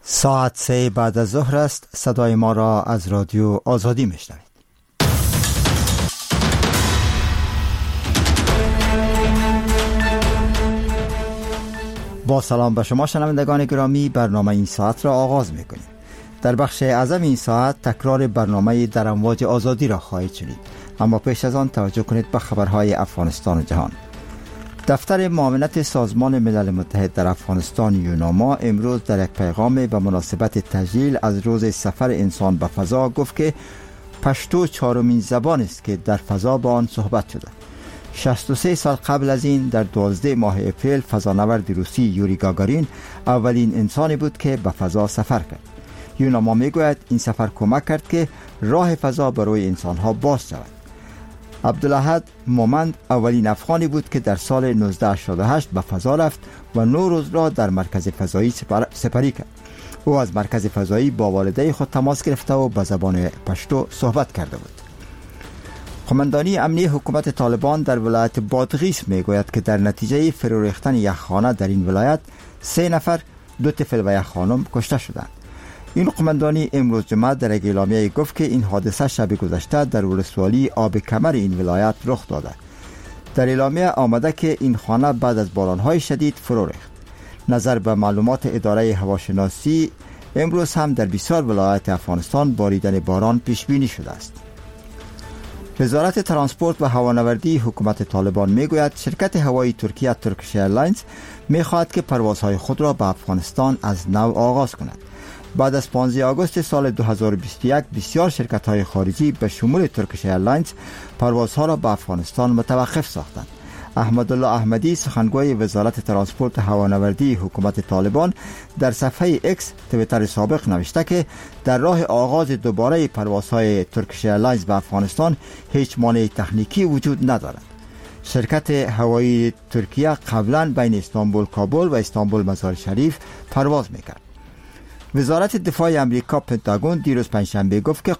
ساعت 3 بعد از ظهر است. صدای ما را از رادیو آزادی میشنوید. با سلام به شما شنوندگان گرامی، برنامه این ساعت را آغاز میکنیم. در بخش اعظم این ساعت تکرار برنامه در امواج آزادی را خواهید شنید، اما پیش از آن توجه کنید به خبرهای افغانستان و جهان. دفتر معاونت سازمان ملل متحد در افغانستان یوناما امروز در یک پیغام به مناسبت تجلیل از روز سفر انسان به فضا گفت که پشتو چهارمین زبان است که در فضا با آن صحبت شده. 63 سال قبل از این در 12 ماه اپریل فضانورد روسی یوری گاگارین اولین انسانی بود که به فضا سفر کرد. یوناما میگوید این سفر کمک کرد که راه فضا برای انسانها باز شود. عبدالاحد مومند اولین افغانی بود که در سال 1988 به فضا رفت و 9 روز را در مرکز فضایی سپری کرد. او از مرکز فضایی با والده خود تماس گرفته و به زبان پشتو صحبت کرده بود. قماندانی امنی حکومت طالبان در ولایت بادغیس میگوید که در نتیجه فرو ریختن یک خانه در این ولایت 3 نفر، 2 طفل و 1 خانم کشته شدند. این قماندانی امروز جمعه در یک اعلامیه گفت که این حادثه شب گذشته در ولسوالی آب کمر این ولایت رخ داده. در اعلامیه آمده که این خانه بعد از بارانهای شدید فرو ریخت. نظر به معلومات اداره هواشناسی امروز هم در بسیار ولایات افغانستان باریدن باران پیش بینی شده است. وزارت ترانسپورت و هوانوردی حکومت طالبان میگوید شرکت هوایی ترکیه ترکیش ایرلاینز میخواهد که پروازهای خود را به افغانستان از نو آغاز کند. بعد از 15 آگوست سال 2021 بسیار شرکت‌های خارجی به شمول ترکیش ایرلاینز پروازها را به افغانستان متوقف ساختند. احمدالله احمدی سخنگوی وزارت ترانسپورت و هوانوردی حکومت طالبان در صفحه اکس توییتر سابق نوشته که در راه آغاز دوباره پروازهای ترکیش ایرلاینز به افغانستان هیچ مانع تکنیکی وجود ندارد. شرکت هوایی ترکیه قبلا بین استانبول کابل و استانبول مزار شریف پرواز میکرد. وزارت دفاع امریکا پنتاگون دیروز پنجشنبه گفت که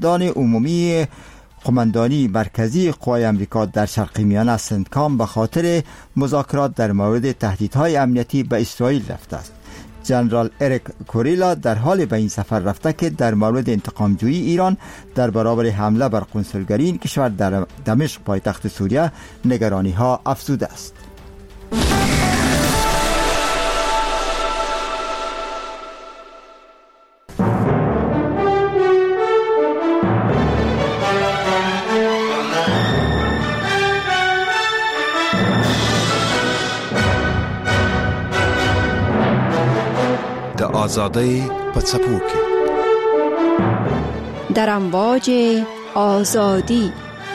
قماندانی مرکزی قوای امریکا در شرق میانه سنتکام به خاطر مذاکرات در مورد تهدیدهای امنیتی به اسرائیل رفته است. جنرال اریک کوریلا در حال به این سفر رفته که در مورد انتقامجویی ایران در برابر حمله بر قنسولگری این کشور در دمشق پایتخت سوریه نگرانی ها افزوده است. آزادی پڅپو کې در امواج آزادی.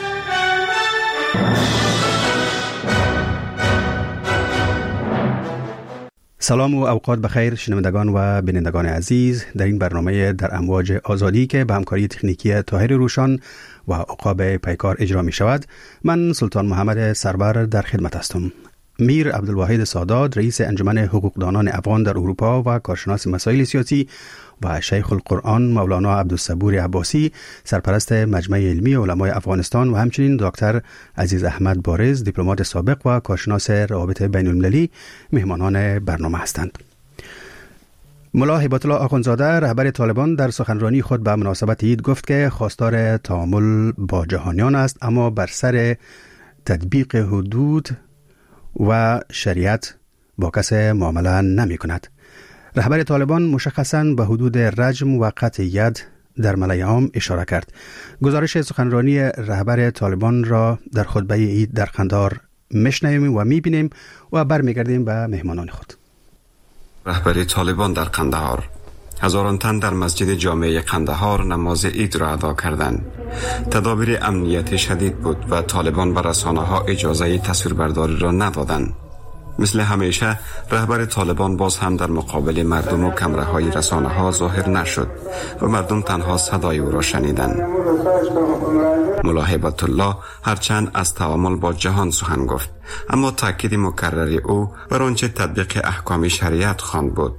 سلام و اوقات بخیر شنوندگان و بینندگان عزیز، در این برنامه در امواج آزادی که به همکاری تکنیکی طاهر روشان و عقاب پیکار اجرا می شود، من سلطان محمد سربر در خدمت هستم. میر عبدالواحد سادات رئیس انجمن حقوقدانان افغان در اروپا و کارشناس مسائل سیاسی و شیخ القرآن مولانا عبدالصبور عباسی سرپرست مجمع علمی علمای افغانستان و همچنین دکتر عزیز احمد بارز دیپلمات سابق و کارشناس روابط بین المللی مهمانان برنامه هستند. ملا هیبت الله آخوندزاده رهبر طالبان در سخنرانی خود به مناسبت عید گفت که خواستار تعامل با جهانیان است، اما بر سر تطبیق حدود و شریعت با کس معامله نمی کند. رهبر طالبان مشخصاً به حدود رجم و قطع ید در ملأ عام اشاره کرد. گزارش سخنرانی رهبر طالبان را در خطبه عید در قندهار میشنویم و میبینیم و برمیگردیم به مهمانان خود. رهبر طالبان در قندهار: هزاران تن در مسجد جامع قندهار نماز عید را ادا کردند. تدابیر امنیتی شدید بود و طالبان به رسانه‌ها اجازه تصویربرداری را ندادند. مثل همیشه رهبر طالبان باز هم در مقابل مردم و کمره‌های رسانه‌ها ظاهر نشد و مردم تنها صدای او را شنیدند. ملا هیبت الله هرچند از تعامل با جهان سخن گفت، اما تاکید مکرر او بر آنچه تطبیق احکام شریعت خواند بود.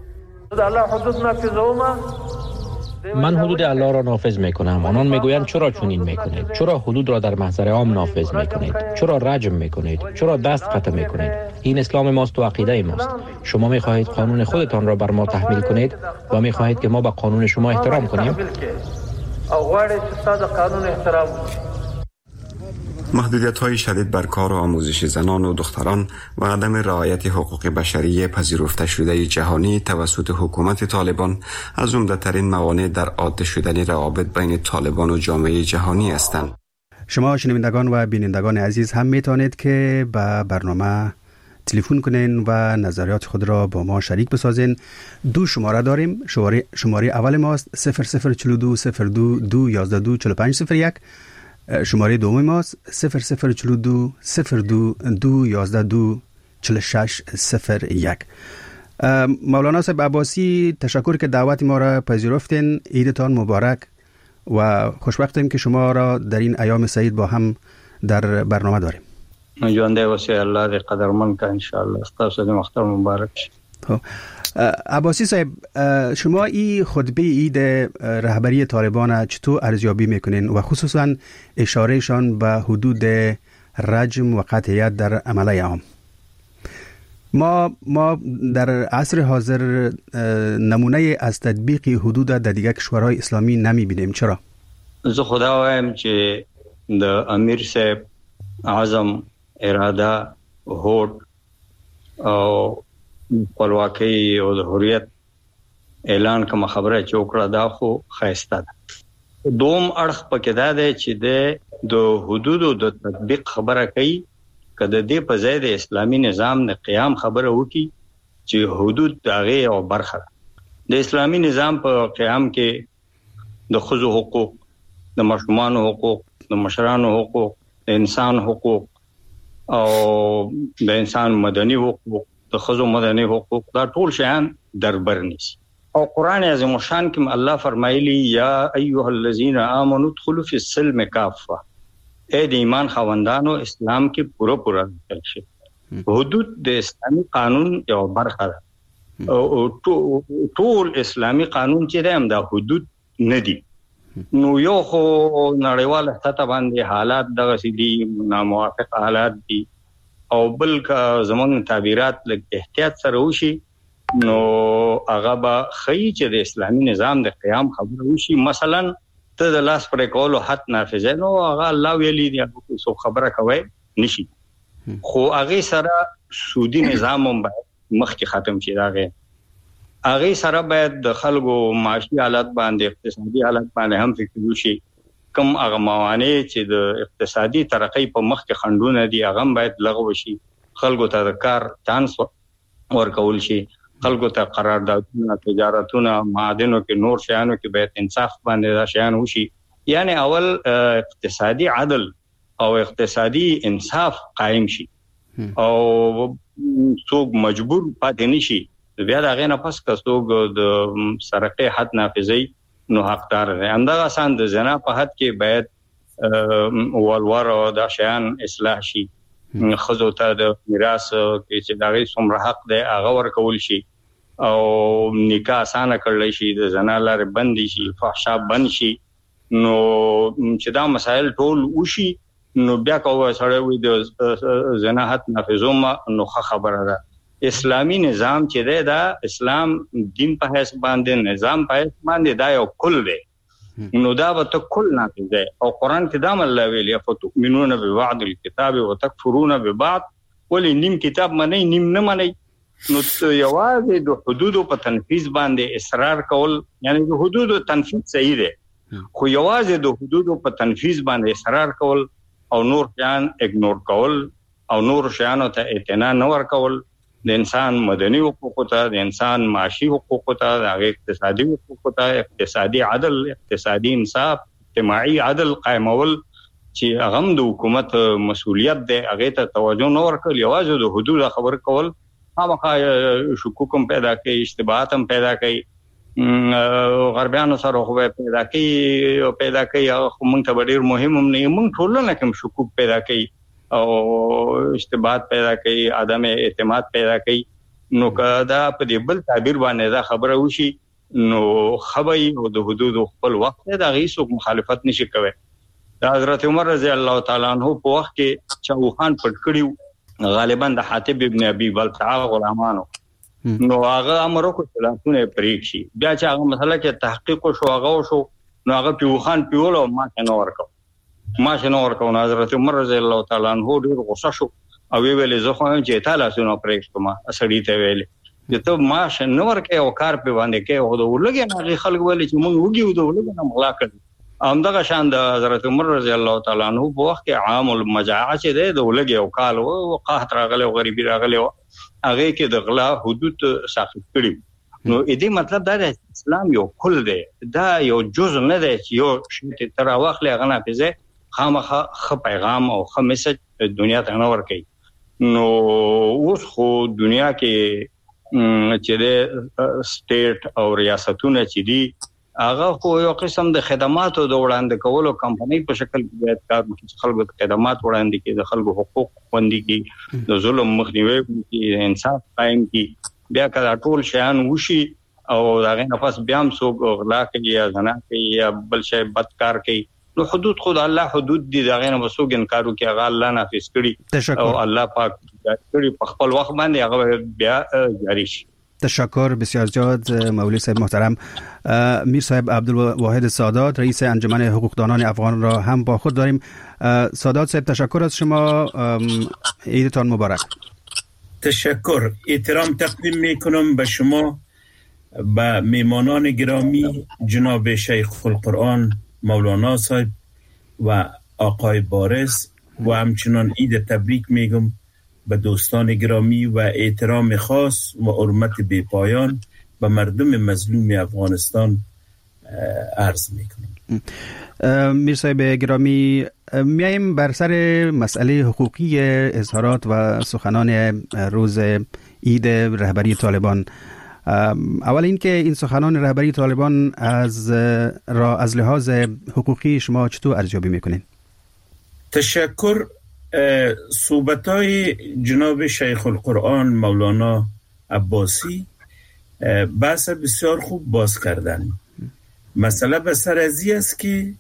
من حدود الله را نافذ میکنم. آنان میگویند چرا چنین میکنید؟ چرا حدود را در محضر عام نافذ میکنید؟ چرا رجم میکنید؟ چرا دست قطع میکنید؟ این اسلام ماست و عقیده ماست. شما می‌خواهید قانون خودتان را بر ما تحمیل کنید و می‌خواهید که ما به قانون شما احترام کنیم. محدودیت‌های شدید بر کار و آموزش زنان و دختران و عدم رعایت حقوق بشری پذیرفته شده جهانی توسط حکومت طالبان از عمده‌ترین موانع در عاده شدن روابط بین طالبان و جامعه جهانی هستند. شما شنوندگان و بینندگان عزیز هم میتونید که به برنامه تلفن کنین و نظریات خود را با ما شریک بسازین. 2 شماره داریم. شماره اول ماست 0042 02 212 4501. شماره دوم ماست 0042 02 212 4601. مولانا صاحب عباسی، تشکر که دعوت ما را پذیرفتین. عیدتان مبارک و خوشبختیم که شما را در این ایام سعید با هم در برنامه داریم. ژوندی اوسئ، الله دې قدرمن که انشاءالله. ستاسو د مختار مبارک شي. عباسی صاحب، شما این خطبه عید رهبری طالبان چطور ارزیابی میکنین و خصوصا اشارهشان به حدود رجم و قطعیت در عمله عام؟ ما در عصر حاضر نمونه از تطبیق حدود در دیگر کشورهای اسلامی نمیبینیم. چرا؟ زه خدا وایم چې د امیر صاحب عزم، اراده، هوډ او خپلواکۍ او د حریت اعلان کوم خبره چې وکړه دا خو ښایسته ده. دوم اړخ پکې دا دی چې د حدودو د تطبیق خبره کوي، که د دې په ځای د اسلامي نظام د قیام خبره وکړي چې حدود د هغې یوه برخه ده. د اسلامي نظام په قیام کې د ښځو حقوق، د ماشومانو حقوق، د مشرانو حقوق، د انسان حقوق او د انسان مدني حقوق، د ښځو مدني حقوق، دا ټول شیان در بر نیسي. او قرآن عظیم الشان کې الله فرمایلی یا ایها الذین آمنوا ادخلوا فی السلم کافه، اے د ایمان خاوندانو اسلام کې پوره داخل شئ. حدود د اسلامي قانون یو برخه ده. ټول اسلامي قانون چې دی هم دا حدود نه دي. نو یو خو نړیواله سطح باندې حالات دغسې دي، ناموافق حالات دي، او بل که زمونږ تعبیرات لږ احتیاط سره وشي نو هغه به ښیي چې د اسلامي نظام د قیام خبره وشي. مثلا ته د لاس پرې کولو حد نافذه نو هغه الله ویلي دی، څوک خبره کوي نشي. خو هغې سره سودي نظام هم باید مخکې ختم شي. هغې سره باید د خلکو معاشي حالت باندې، اقتصادي حالت باندې هم فکر وشي. کوم هغه موانع چې د اقتصادي ترقۍ په مخ کې خنډونه دي هغه هم باید لغوه شي. خلکو ته د کار چانس ورکول شي، خلکو ته قراردادونه، تجارتونه، معادنو کې، نور شیانو کې باید انصاف باندې دا شیان وشي. یعنی اول اقتصادي عدل او اقتصادي انصاف قائم شي او څوک مجبور پاتې نشي. بیا د هغې نه پس که څوک د سرقې حد نافظوي نو حقدار دی. همدغه سان د زنا په حد کې باید ولور او دا شیان اصلاح شي. ښځو ته د میراث کې چې د هغې څومره حق دی هغه ورکول شي او نکاح اسانه کړلی شي، د زنا لارې بندې شي، فحشا بند شي. نو چې دا مسایل ټول وشي نو بیا که سړی وي د زنا حد نافظوم نو ښه خبره ده. اسلامي نظام چې دی دا اسلام دین په حیث باندې، نظام په حیث باندې دا یو کل دی. نو دا به ته کل نافذ دی. او قرآن کې دا هم الله ویلي افتؤمنون ببعض الکتاب وتکفرون ببعض، ولې نیم کتاب منئ نیم نه منئ. نو یوازې د حدودو په تنفیذ باندې اصرار کول، یعنی د حدودو تنفیذ صحیح دی، خو یوازې د حدودو په تنفیذ باندې اصرار کول او نور شیان اګنور کول او نور شیانو ته اعتنا نه ورکول، د انسان مدني حقوقو ته، د انسان معاشي حقوقو ته، د هغې اقتصادي حقوقو ته، اقتصادي عدل، اقتصادي انصاف، اجتماعي عدل قائمول چې هغه هم د حکومت مسؤلیت دی، هغې ته توجه نه ورکول، یوازې د حدودو خبر کول خامخا شکوک هم پیدا کوي، اشتباهات هم پیدا کوي. غربیانو سره خو پیدا کوي هغه خو موږ ته به ډېر مهم هم نه، موږ ټولنه کې هم شکوک پیدا کوي او اشتباهات پیدا کوي، عدم اعتماد پیدا کوي. نو که دا په دې بل تعبیر باندې دا خبره وشي نو خبري او د حدودو خپل وخت دی، د هغې څوک مخالفت نشي کوي. د حضرت عمر رضی الله تعالی عنہ په وخت کې چاوخان پټ کړي غالبا د حاتب ابن ابي بلتعه غلامانو نو هغه امر وکړ چې لاسونه پرې شي. بیا چې هغه مسله کې تحقیق شو هغه شو نو هغه پیوخان پیولو ما شنو ورکو حضرت عمر رضی الله تعالی عنہ ډیر غوسه شو او ویل زه خو چې تعالی سونه پرې کوم اسړی ته ویل ته ما شنو ورکه او کار په باندې کې او د ولګي نه خلک ویل چې مونږ وګیو د ولګي نه مغلا کړ. همدغه شان د حضرت عمر رضی الله تعالی عنہ په وخت کې عام المجاعه چې د ولګي او کال او قحط راغله او غریبی راغله هغه کې د غلا حدود ساقط کړي. نو دې مطلب دا دی اسلام یو کل دی، دا یو جزء نه دی چې یو شی تر واخلې غنا پیځه خامخه خ پیغام او خ میسج دنیا ته نور کوي. نو اوس خو دنیا کې چې د سټیټ او ریاستونه چې دي هغه خو یو قسم د خدماتو د وړاندې کولو کمپنۍ په شکل کې کار کوي چې خلکو ته خدمات وړاندې کوي، د خلکو حقوق خوندي کوي، د ظلم مخنیوي کوي، انصاف قائم کوي. بیا کله ټول شیان وشي او هغه نفس بیا هم سو غلا کوي یا زنا کوي یا بل شی بدکار کوي نو حدود خود الله حدود دي هغه نه وسوګ انکارو کوي هغه الله نافذ کړي او الله پاک کړي په خپل وخت باندې هغه بیا جاری شي. تشکر بسیار زیاد مولوی صاحب محترم. میر صاحب عبدالواحد سادات رئیس انجمن حقوقدانان افغان را هم با خود داریم. سادات صاحب تشکر از شما، عیدتان مبارک. تشکر، احترام تقدیم میکنم به شما، به میمانان گرامی جناب شیخ القرآن مولانا صاحب و آقای بارز و همچنان عید تبریک میگم به دوستان گرامی و احترام خاص و حرمت بی‌پایان به مردم مظلوم افغانستان عرض میکنم. میر صاحب گرامی، میایم بر سر مسئله حقوقی اظهارات و سخنان روز عید رهبری طالبان. اول اینکه این سخنان رهبری طالبان از لحاظ حقوقی شما چطور ارزیابی میکنین؟ تشکر. صحبت‌های جناب شیخ القرآن مولانا عباسی بحث بسیار خوب باز کردن. مسئله به سر ازی است که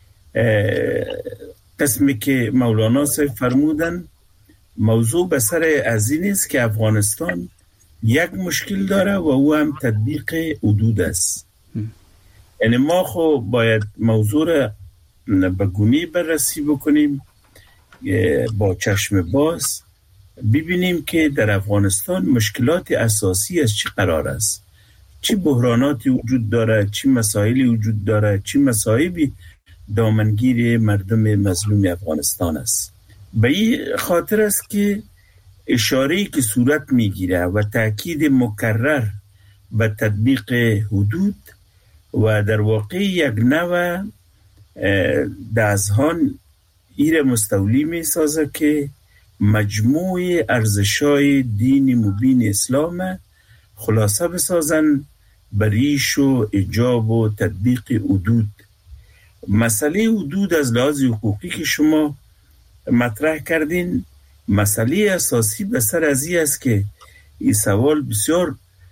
قسمی که مولانا صاحب فرمودن موضوع به سر ازی نیست که افغانستان یک مشکل داره و او هم تطبیق حدود است. یعنی ما خو باید موضوع را به گونی بررسی بکنیم با چشم باز، ببینیم که در افغانستان مشکلات اساسی از چه قرار است، چه بحراناتی وجود داره، چه مسائلی وجود داره، چه مصائبی دامنگیر مردم مظلوم افغانستان است. به این خاطر است که اشاره‌ای که صورت میگیره و تاکید مکرر به تطبیق حدود و در واقع یک نوع در اذهان ایره مستولی می سازه که مجموع ارزش‌های دین مبین اسلام خلاصه بسازن به ریش و ایجاب و تطبیق حدود. مسئله حدود از لحاظ حقوقی که شما مطرح کردین مسئله اساسی به سر ازی است که این سوال بسیار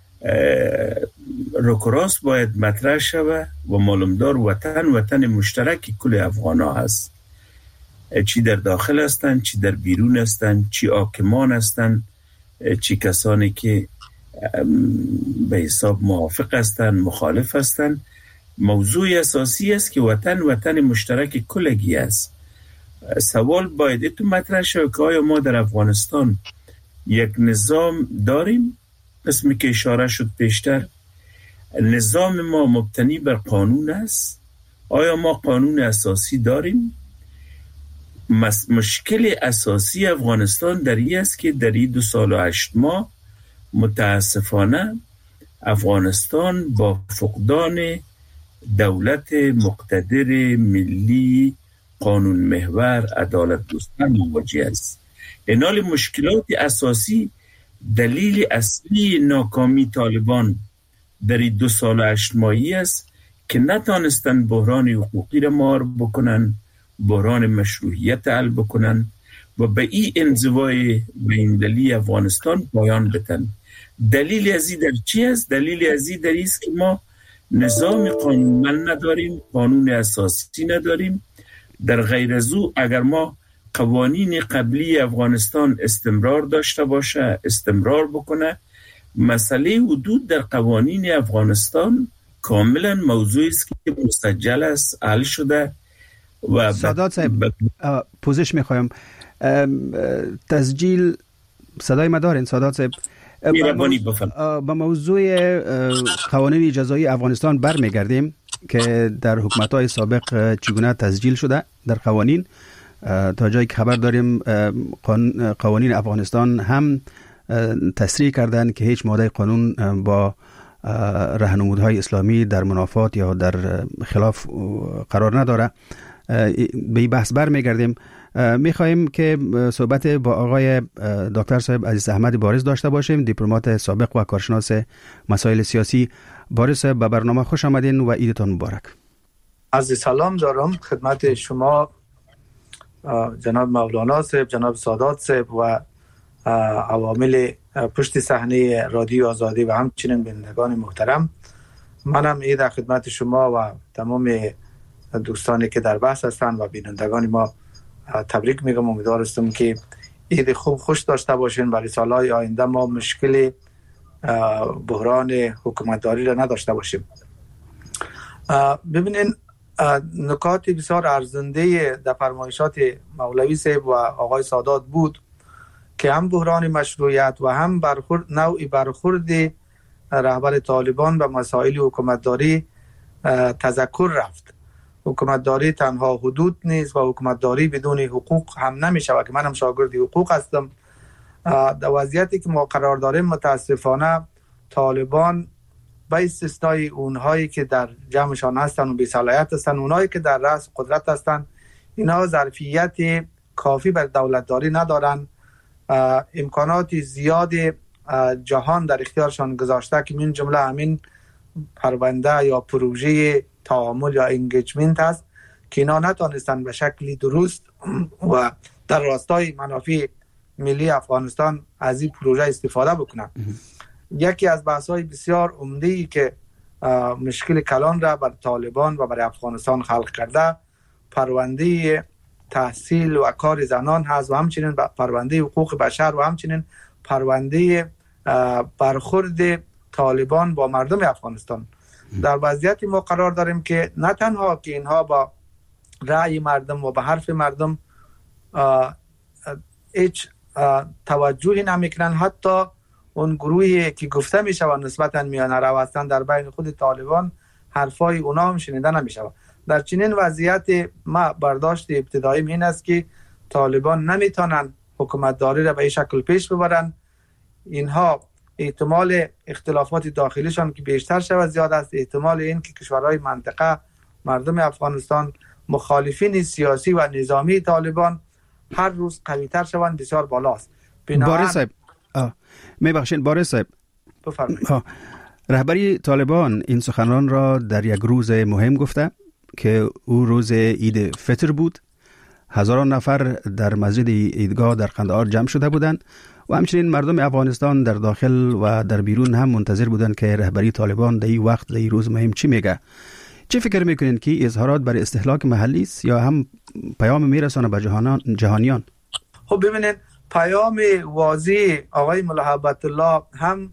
رکراس باید مطرح شود و معلومدار وطن مشترک کل افغان ها هست، چی در داخل هستند، چی در بیرون هستند، چی حاکمان هستند، چی کسانی که به حساب موافق هستند، مخالف هستند. موضوع اساسی است که وطن مشترک کلگی است. سوال باید اتو مطرح شود که آیا ما در افغانستان یک نظام داریم؟ اسمی که اشاره شد پیشتر، نظام ما مبتنی بر قانون است؟ آیا ما قانون اساسی داریم؟ مشکل اساسی افغانستان در این است که در این 2 سال و 8 ماه متاسفانه افغانستان با فقدان دولت مقتدر ملی قانون محور عدالت دوستانه مواجه است. این حال مشکلات اساسی دلیل اصلی ناکامی طالبان در این 2 سال و 8 ماهی است که نتانستن بحران حقوقی را مهار بکنن، بحران مشروعیت حل بکنن و به این انزوای بین‌المللی افغانستان پایان بدن. دلیل ازی در چی است؟ دلیل ازی در است که ما نظام قانونمند نداریم، قانون اساسی نداریم. در غیر از او اگر ما قوانین قبلی افغانستان استمرار داشته باشه، استمرار بکنه. مسئله حدود در قوانین افغانستان کاملا موضوعی است که مسجل است، حل شده. و سادات صاحب پوزش میخوایم، تسجیل صدای ما دارین سادات صاحب؟ با موضوع قوانین جزایی افغانستان برمیگردیم که در حکومت‌های سابق چگونه تسجیل شده در قوانین. تا جایی که خبر داریم قوانین افغانستان هم تصریح کردن که هیچ ماده قانون با راهنمودهای اسلامی در منافات یا در خلاف قرار نداره. به این بحث برمیگردیم. میخواهیم که صحبت با آقای دکتر صاحب عزیز احمد بارز داشته باشیم، دیپلمات سابق و کارشناس مسائل سیاسی. بارز صاحب به برنامه خوش آمدین و عیدتان مبارک. عرض سلام دارم خدمت شما جناب مولانا صاحب، جناب سادات صاحب و عوامل پشت صحنه رادیو آزادی و همچنین بینندگان محترم. منم عید خدمت شما و تمام دوستانی که در بحث هستند و بینندگان ما تبریک میگم. امیدوارم که عید خوب خوش داشته باشین. برای سالهای آینده ما مشکل بحران حکومتداری را نداشته باشیم. ببینین نکات بسیار ارزنده در فرمایشات مولوی صاحب و آقای سادات بود که هم بحران مشروعیت و هم نوعی برخورد رهبر طالبان به مسائل حکومتداری تذکر رفت. حکومتداری تنها حدود نیست و حکومتداری بدون حقوق هم نمیشه و که منم شاگرد حقوق هستم. در وضعیتی که ما قرار داریم متاسفانه طالبان به استثنای اونهایی که در جمعشان هستن و بی‌صلاحیت هستن، اونهایی که در رأس قدرت هستن، اینا ظرفیت کافی بر دولتداری ندارن. امکانات زیاد جهان در اختیارشان گذاشته که من جمله همین پرونده یا پروژه تعامل یا انگیجمنت است که اینا نتونستن به شکلی درست و در راستای منافع ملی افغانستان از این پروژه استفاده بکنن. یکی از بحث‌های بسیار عمده‌ای که مشکل کلان را بر طالبان و برای افغانستان خلق کرده پرونده تحصیل و کار زنان هست و همچنین پرونده حقوق بشر و همچنین پرونده برخورد طالبان با مردم افغانستان. در وضعیتی ما قرار داریم که نه تنها که اینها با رأی مردم و به حرف مردم هیچ توجهی نمیکنن، حتی اون گروهی که گفته میشه و نسبتا میانه رو هستن در بین خود طالبان حرفای اونا هم شنیده نمیشه. در چنین وضعیت ما برداشت ابتدایی این است که طالبان نمیتونن حکومتداری را به این شکل پیش ببرن. اینها احتمال اختلافات داخلیشان که بیشتر شود زیاد است. احتمال این که کشورهای منطقه مردم افغانستان مخالفین سیاسی و نظامی طالبان هر روز قوی‌تر شوند بسیار بالاست. بارز صاحب میبخشید بارز صاحب بفرمایید. رهبری طالبان این سخنان را در یک روز مهم گفته که او روز عید فطر بود. هزاران نفر در مسجد عیدگاه در قندهار جمع شده بودند و همچنین مردم افغانستان در داخل و در بیرون هم منتظر بودند که رهبری طالبان در این وقت در این روز مهم چی میگه. چه فکر میکنین که اظهارات برای استهلاک محلی است یا هم پیام میرسانه به جهانیان؟ خب ببینید پیام واضح آقای ملحبت الله هم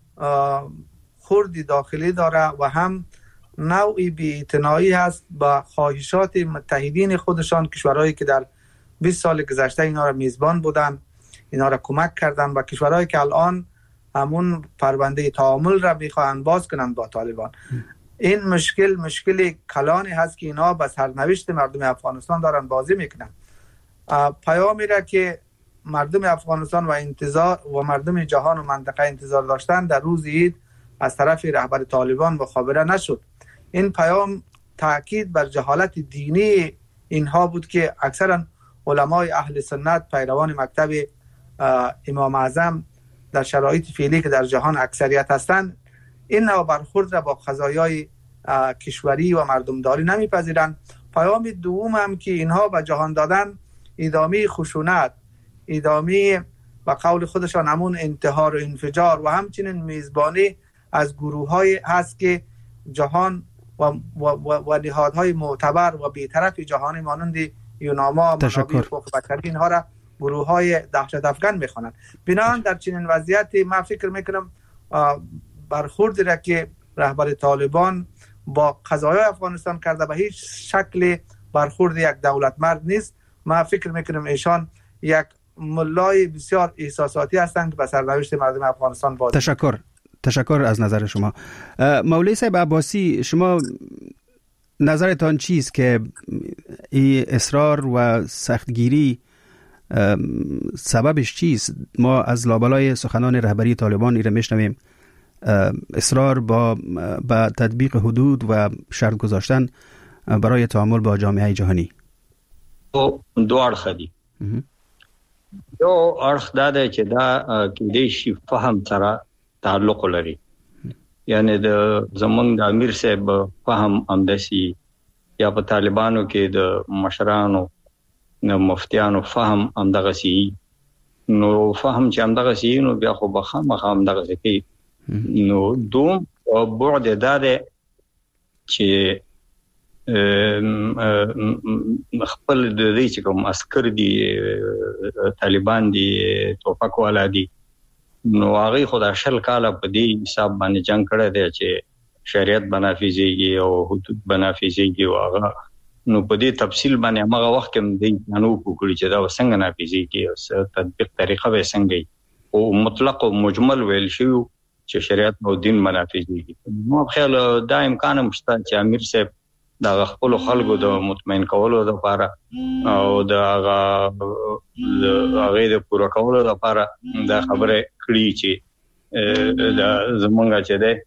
خردی داخلی داره و هم نوعی بی‌اعتنایی هست با خواهشات متحدین خودشان، کشورهایی که در 20 سال گذشته اینا را میزبان بودن، اینا را کمک کردن و کشورهایی که الان همون پرونده تعامل را میخواهند باز کنند با طالبان. این مشکل کلانی هست که اینا به سرنوشت مردم افغانستان دارن بازی میکنن. پیامی را که مردم افغانستان و انتظار و مردم جهان و منطقه انتظار داشتن در روز عید از طرف رهبر طالبان مخابره نشد. این پیام تاکید بر جهالت دینی اینها بود که اکثرا علمای اهل سنت پیروان مکتب امام اعظم در شرایط فعلی که در جهان اکثریت هستند این نوع برخورد را با قضایای کشوری و مردمداری نمیپذیرند. پیام دوم هم که اینها به جهان دادن ادامه خشونت، ادامه و قول خودشان همون انتحار و انفجار و همچنین میزبانی از گروه‌های هست که جهان و نهادهای معتبر و بی‌طرف جهانی مانند یوناما، منابع حقوق بشری اینها را گروه‌های دهشت افکن می‌خوانند. بنابراین در چنین وضعیتی من فکر می‌کنم برخوردی را که رهبر طالبان با قضایای افغانستان کرده به هیچ شکل برخورد یک دولتمرد نیست. من فکر می‌کنم ایشان یک ملای بسیار احساساتی هستند که به سرنوشت مردم افغانستان بازی. تشکر از نظر شما. مولوی صاحب عباسی، شما نظرتان چیست که این اصرار و سختگیری سببش چیست؟ ما از لابلای سخنان رهبری طالبان ایره میشنویم اصرار با تطبیق حدود و شرط گذاشتن برای تعامل با جامعه جهانی. دو اړخ دي. یو اړخ دا دی چې دا کېدای شي فهم سره تعلق لري، یعنی د زمونږ د امیر صاحب فهم همداسي یا په طالبانو کې د مشرانو د مفتیانو فهم همدغسي، نو فهم چې همدغسي نو بیا خو به خامخا همدغسي کوي. نو دوم بعد دا دی چې خپل د دې چې کوم عسكر دي طالبان دي توپک والا دي، نو هغه خدا شل کاله په دې حساب باندې جنگ کړی دی چې شریعت بنافذيږي او حدود بنافذيږي او هغه نو په دې تفصیل باندې هغه وخت کې د نو کوکړي چې دا څنګه نافذيږي او تطبیق طریقه به څنګه او مطلق او مجمل ویل شي چې شریعت او دین بنافذيږي. نو خیال دا امکان مشته چې امیر صاحب دا خپل خلکو د مطمئن کولو لپاره او دا هغه د پوره کولو لپاره دا خبره کړی چې دا زمونږ چې ده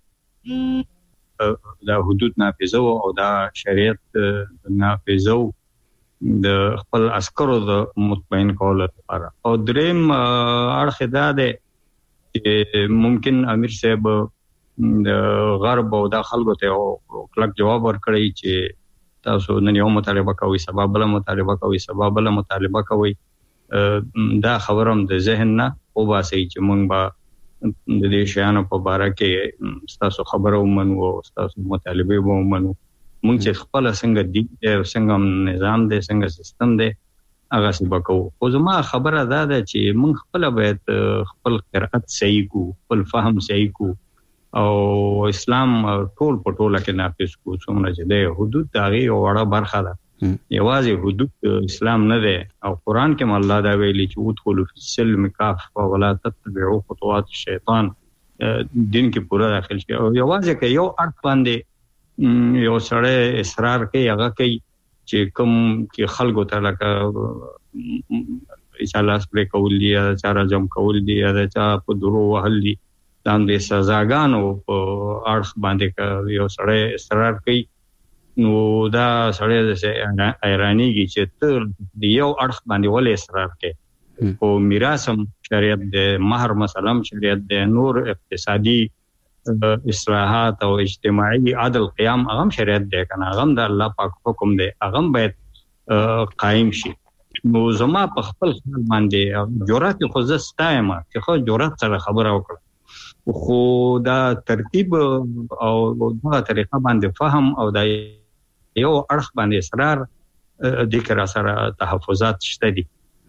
دا حدود نافذو او دا شریعت نافذو د خپل عسکرو د مطمئن کولو لپاره. او دریم اړخ دا ده چې ممکن امیر صاحب د غرب او د خلکو ته کلک جواب ورکړي چې تاسو نن یو مطالبه کوي سبب بل مطالبه کوي سبب بل مطالبه کوي. دا خبرم د ذهن نه او باسي چې مونږ به د دې شیانو په اړه کې تاسو خبرو ومنو او تاسو مطالبه ومنو. مونږ چې خپل څنګه دي څنګه نظام دی څنګه سیستم دی هغه څه وکړو. خو زما خبره دا ده چې مونږ خپل باید خپل قرأت صحیح کو، خپل فهم صحیح کو او اسلام ټول په ټوله کې نافذ کو. څومره چې د حدود دغه وړه برخه ده، یوازې حدود اسلام نه ده. او قران کې الله دا ویلي چې ودخلوا فی السلم کافه ولا تتبعوا خطوات الشیطان، دین کې پورا داخل شي. او یوازې کې یو اړخ باندې یو سره اصرار کوي هغه کوي چې کوم کې خلکو ته لکه انشاءالله سپری کول دي یا چاره جمع کول دي یا چا په درو وهل دي د سزاګانو په اړخ باندې یو سره اصرار کوي. نو دا سره د ایرانیږي چې تر یو اړخ باندې ولې اصرار کوي. او میراثم شریعت د مہر مثلا شریعت د نور اقتصادي اصلاحات او اجتماعي عدل قیام هغه شریعت دی کنه، هغه د الله پاک حکم دی، هغه باید قائم شي. نو زما په خپل باندې جرأت خو زستایم چې خو جرأت سره خبره وکړه، خو دا ترتیب او دا طریقه باندې فهم او دا یو اړخ باندې اصرار د کرا سره تحفظات شته دي.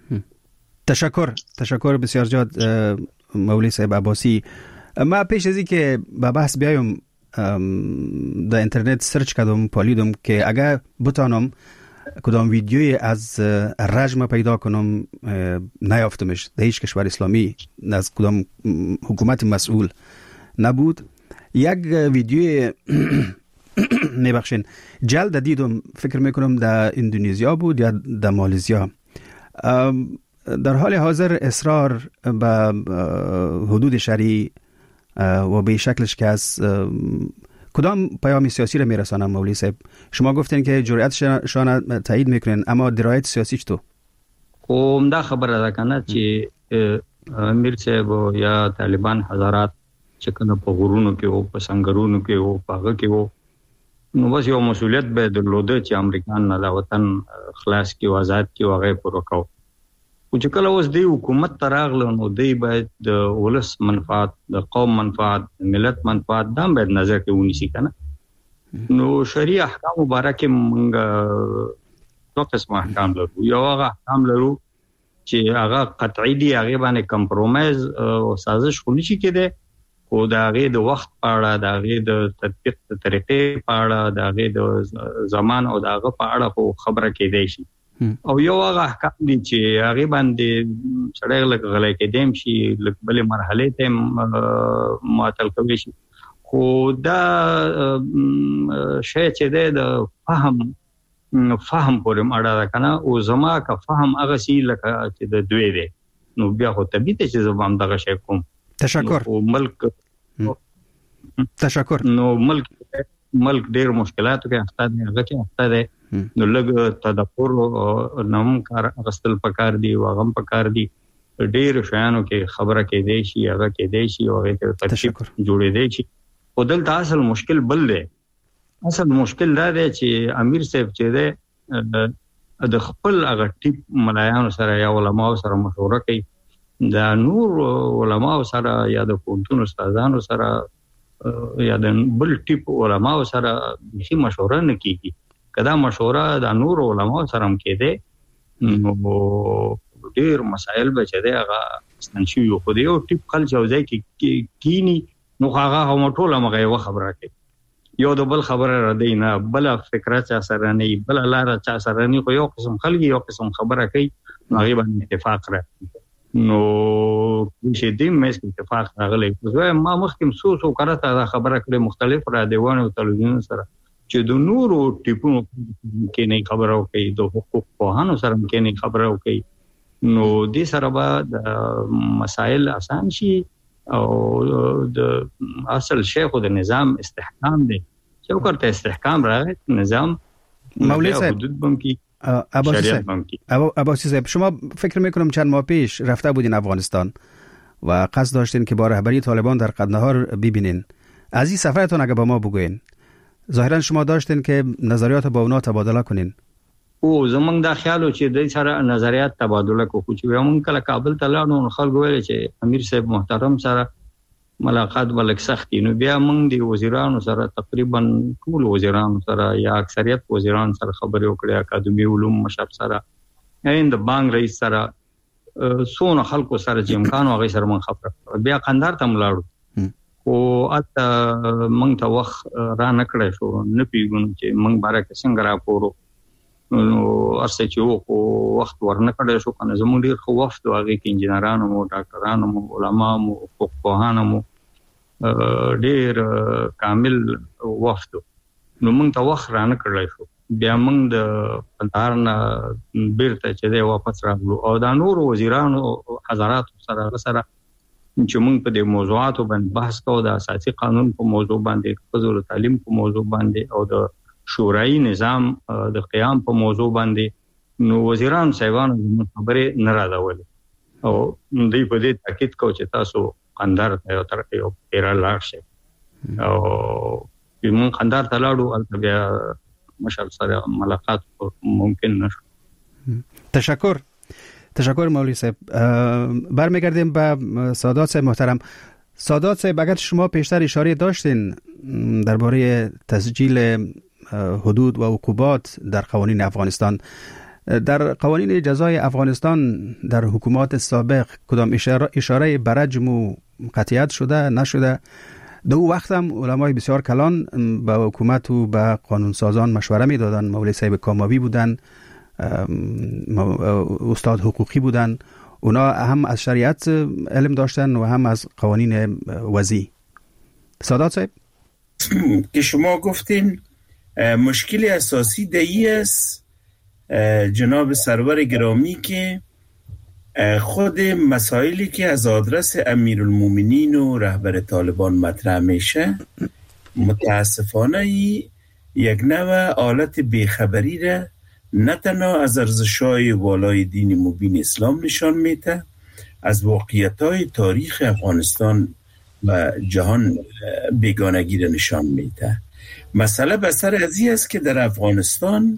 تشکر بسیار زیاد مولوی صاحب عباسی. ما پیش از اینکه به بحث بیایم در اینترنت سرچ کردم پالیدم که اگر بتانم کدام ویدیوی از رجم پیدا کنم نیافتمش در هیچ کشور اسلامی از کدام حکومت مسئول نبود. یک ویدیوی میبخشین جلد دیدم، فکر میکنم در اندونزیا بود یا در مالزیا. در حال حاضر اصرار به حدود شرعی و به شکلش که از کدام پیام سیاسی را میرسانم مولوی صاحب؟ شما گفتین که جرأتشان تایید میکنین، اما درایت سیاسی چطور؟ کوم دا خبره ده کنه چې امیر صاحب یا طالبان حضرات چې کنه په غرونو کې او په سنگرونو کې او په هغه کې وو، نو بس یو مسؤلیت به درلوده چې امریکان نه دا وطن خلاص کی او آزاد کی او هغه پر وکاو. او چې کله اوس دی حکومت تراغله نو دی باید د ولس منفعت، د قوم منفعت، د ملت منفعت دا باید نظر کې ونیسي کنه. نو شریع احکام مبارک مونږ دوه قسم احکام لرو. یو هغه احکام لرو چې هغه قطعي دي، هغه باندې کمپرومایز او سازش خو نشي کېدی، خو د هغه د وخت په اړه، د هغه د تطبیق د طریقې په اړه، د هغه د زمان او د هغه په اړه خو خبره کېدای شي. او یو هغه احکام دي چې هغه باندې سړی لږ غلی کېدیم شي، لږ بلې مرحلې ته معطل کوي شي. خو دا شی چې د فهم پورې اړه ده کنه، او زما که فهم هغه سي لکه چې د دوی دی، نو بیا خو طبيعي چې زما هم دغه شی کوم. تشکر. او ملک تشکر. نو ملک ډېر مشکلاتو کې اخته دی، هغه کې اخته دی، نو لږ تدبر نوم کار غستل پکار دی، واغم پکار دی، ډېر شیانو کې خبره کې دی شي، هغه کې دی شي، او هغه ته ترتیب جوړې دی شي. او دلته اصل مشکل بل دی. اصل مشکل دا دی چې امیر صاحب چې دی د خپل هغه ټیپ ملایانو سره یا علماو سره مشوره کوي، دا نور علماء سره یا د پونتون استادانو سره یا د بل ټیپ علماء سره هیڅ مشوره نه کیږي. کدا مشوره د نور علماء سره هم کېده، نو ډیر مسائل به چې دا هغه ستنشي یو خو دی او ټیپ خل چوځي کې کینی، نو هغه هم ټوله مغه خبره کوي، یو د بل خبره را دی نه، بل فکر چا سره نه، بل لار چا سره نه، خو یو قسم خلک یو قسم خبره کوي، نو هغه باندې اتفاق راځي. نو چې دې مې اتفاق راغلی، زه ما مخکې سوسو کارته دا خبره کړې مختلف را دیوان او تلویزیون سره چې د نورو ټیپونو کې نه خبره کوي، د حقوق په سره کې نه خبره کوي، نو دې سره به د مسائل آسان شي او د اصل شیخ د نظام استحکام دی چې وکړته استحکام راغی نظام مولوی صاحب حدود بم کی عباسی صاحب، شما فکر میکنم چند ماه پیش رفته بودین افغانستان و قصد داشتین که با رهبری طالبان در قندهار ببینین. از این سفرتون اگه با ما بگوین. ظاهرا شما داشتین که نظریات با اونا تبادله کنین. او زمونږ دا خیالو چې د سره نظریات تبادله کوو، چې موږ کله کابل ته لاړو، خلک ویل چې امیر صاحب محترم سره ملاقات ولک سختي، نو بیا موږ د وزیرانو سره تقریبا ټول وزیرانو سره یا اکثریت وزیران سره خبرې وکړې، اکاډمي علوم مشر سره، د بانک رئیس سره، سونه خلکو سره چې امکان هغه سره موږ خبره، بیا قندهار ته ملاړو، او اته موږ ته وخت را نکړې شو، نه پیګون چې موږ بارکه څنګه راپورو، نو ارسه چې وخت ورنکړې شو، کنه زموږ ډیر خو وفد هغه کې انجنیرانو مو، ډاکټرانو مو، علما مو، حقوقپوهانو مو، ډیر کامل وفد، نو موږ ته وخت رانکړې شو. بیا موږ د قندهار نه بیرته چې دی واپس راغلو، او دا نور وزیرانو حضرات سره چې موږ په دې موضوعاتو باندې بحث کوو، د اساسي قانون په موضوع باندې، فضل تعلیم په موضوع باندې، او د شورای نظام د قیام په موضوع باندې، نو وزیران صاحبانو زموږ خبرې نه راځولې، او دوی په دې تاکید کوي چې تاسو قندهار ته یو طرف یو پیرا لاړ شئ، او موږ قندهار ته لاړو، هلته بیا مشر سره ملاقات ممکن نشو. تشکر مولوی صاحب. برمیگردیم به سادات صاحب محترم. سادات صاحب، اگر شما پیشتر اشاره داشتین درباره تسجیل حدود و عقوبات در قوانین افغانستان، در قوانین جزای افغانستان در حکومات سابق کدام اشاره به رجم و قطعیت شده نشده؟ دو وقت هم علمای بسیار کلان به حکومت و به قانونسازان مشوره می دادن. مولوی صاحب کاماوی بودن، استاد حقوقی بودن، اونا هم از شریعت علم داشتن و هم از قوانین وضعی. سادات صاحب که شما گفتین مشکل اساسی دهی است جناب سرور گرامی که خود مسائلی که از آدرس امیرالمومنین و رهبر طالبان مطرح میشه متاسفانه یک نوع حالت بیخبری را نه تنها از ارزش‌های والای دین مبین اسلام نشان میده، از واقعیت‌های تاریخ افغانستان و جهان بیگانگی را نشان میده. مسئله بسر ازی است که در افغانستان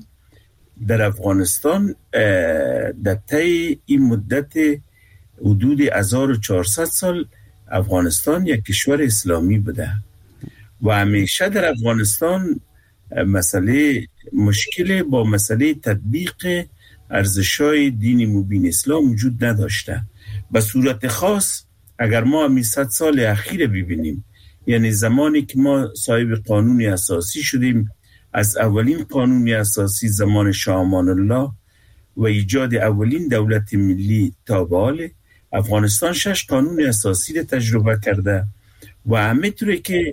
در طی این مدت حدود 1400 سال افغانستان یک کشور اسلامی بوده و همیشه در افغانستان مسئله مشکل با مسئله تطبیق ارزش‌های دین مبین اسلام وجود نداشته. به صورت خاص اگر ما همی 100 سال اخیر ببینیم، یعنی زمانی که ما صاحب قانون اساسی شدیم، از اولین قانون اساسی زمان شاه امان الله و ایجاد اولین دولت ملی تا به حال، افغانستان 6 قانون اساسی را تجربه کرده و همه طوری که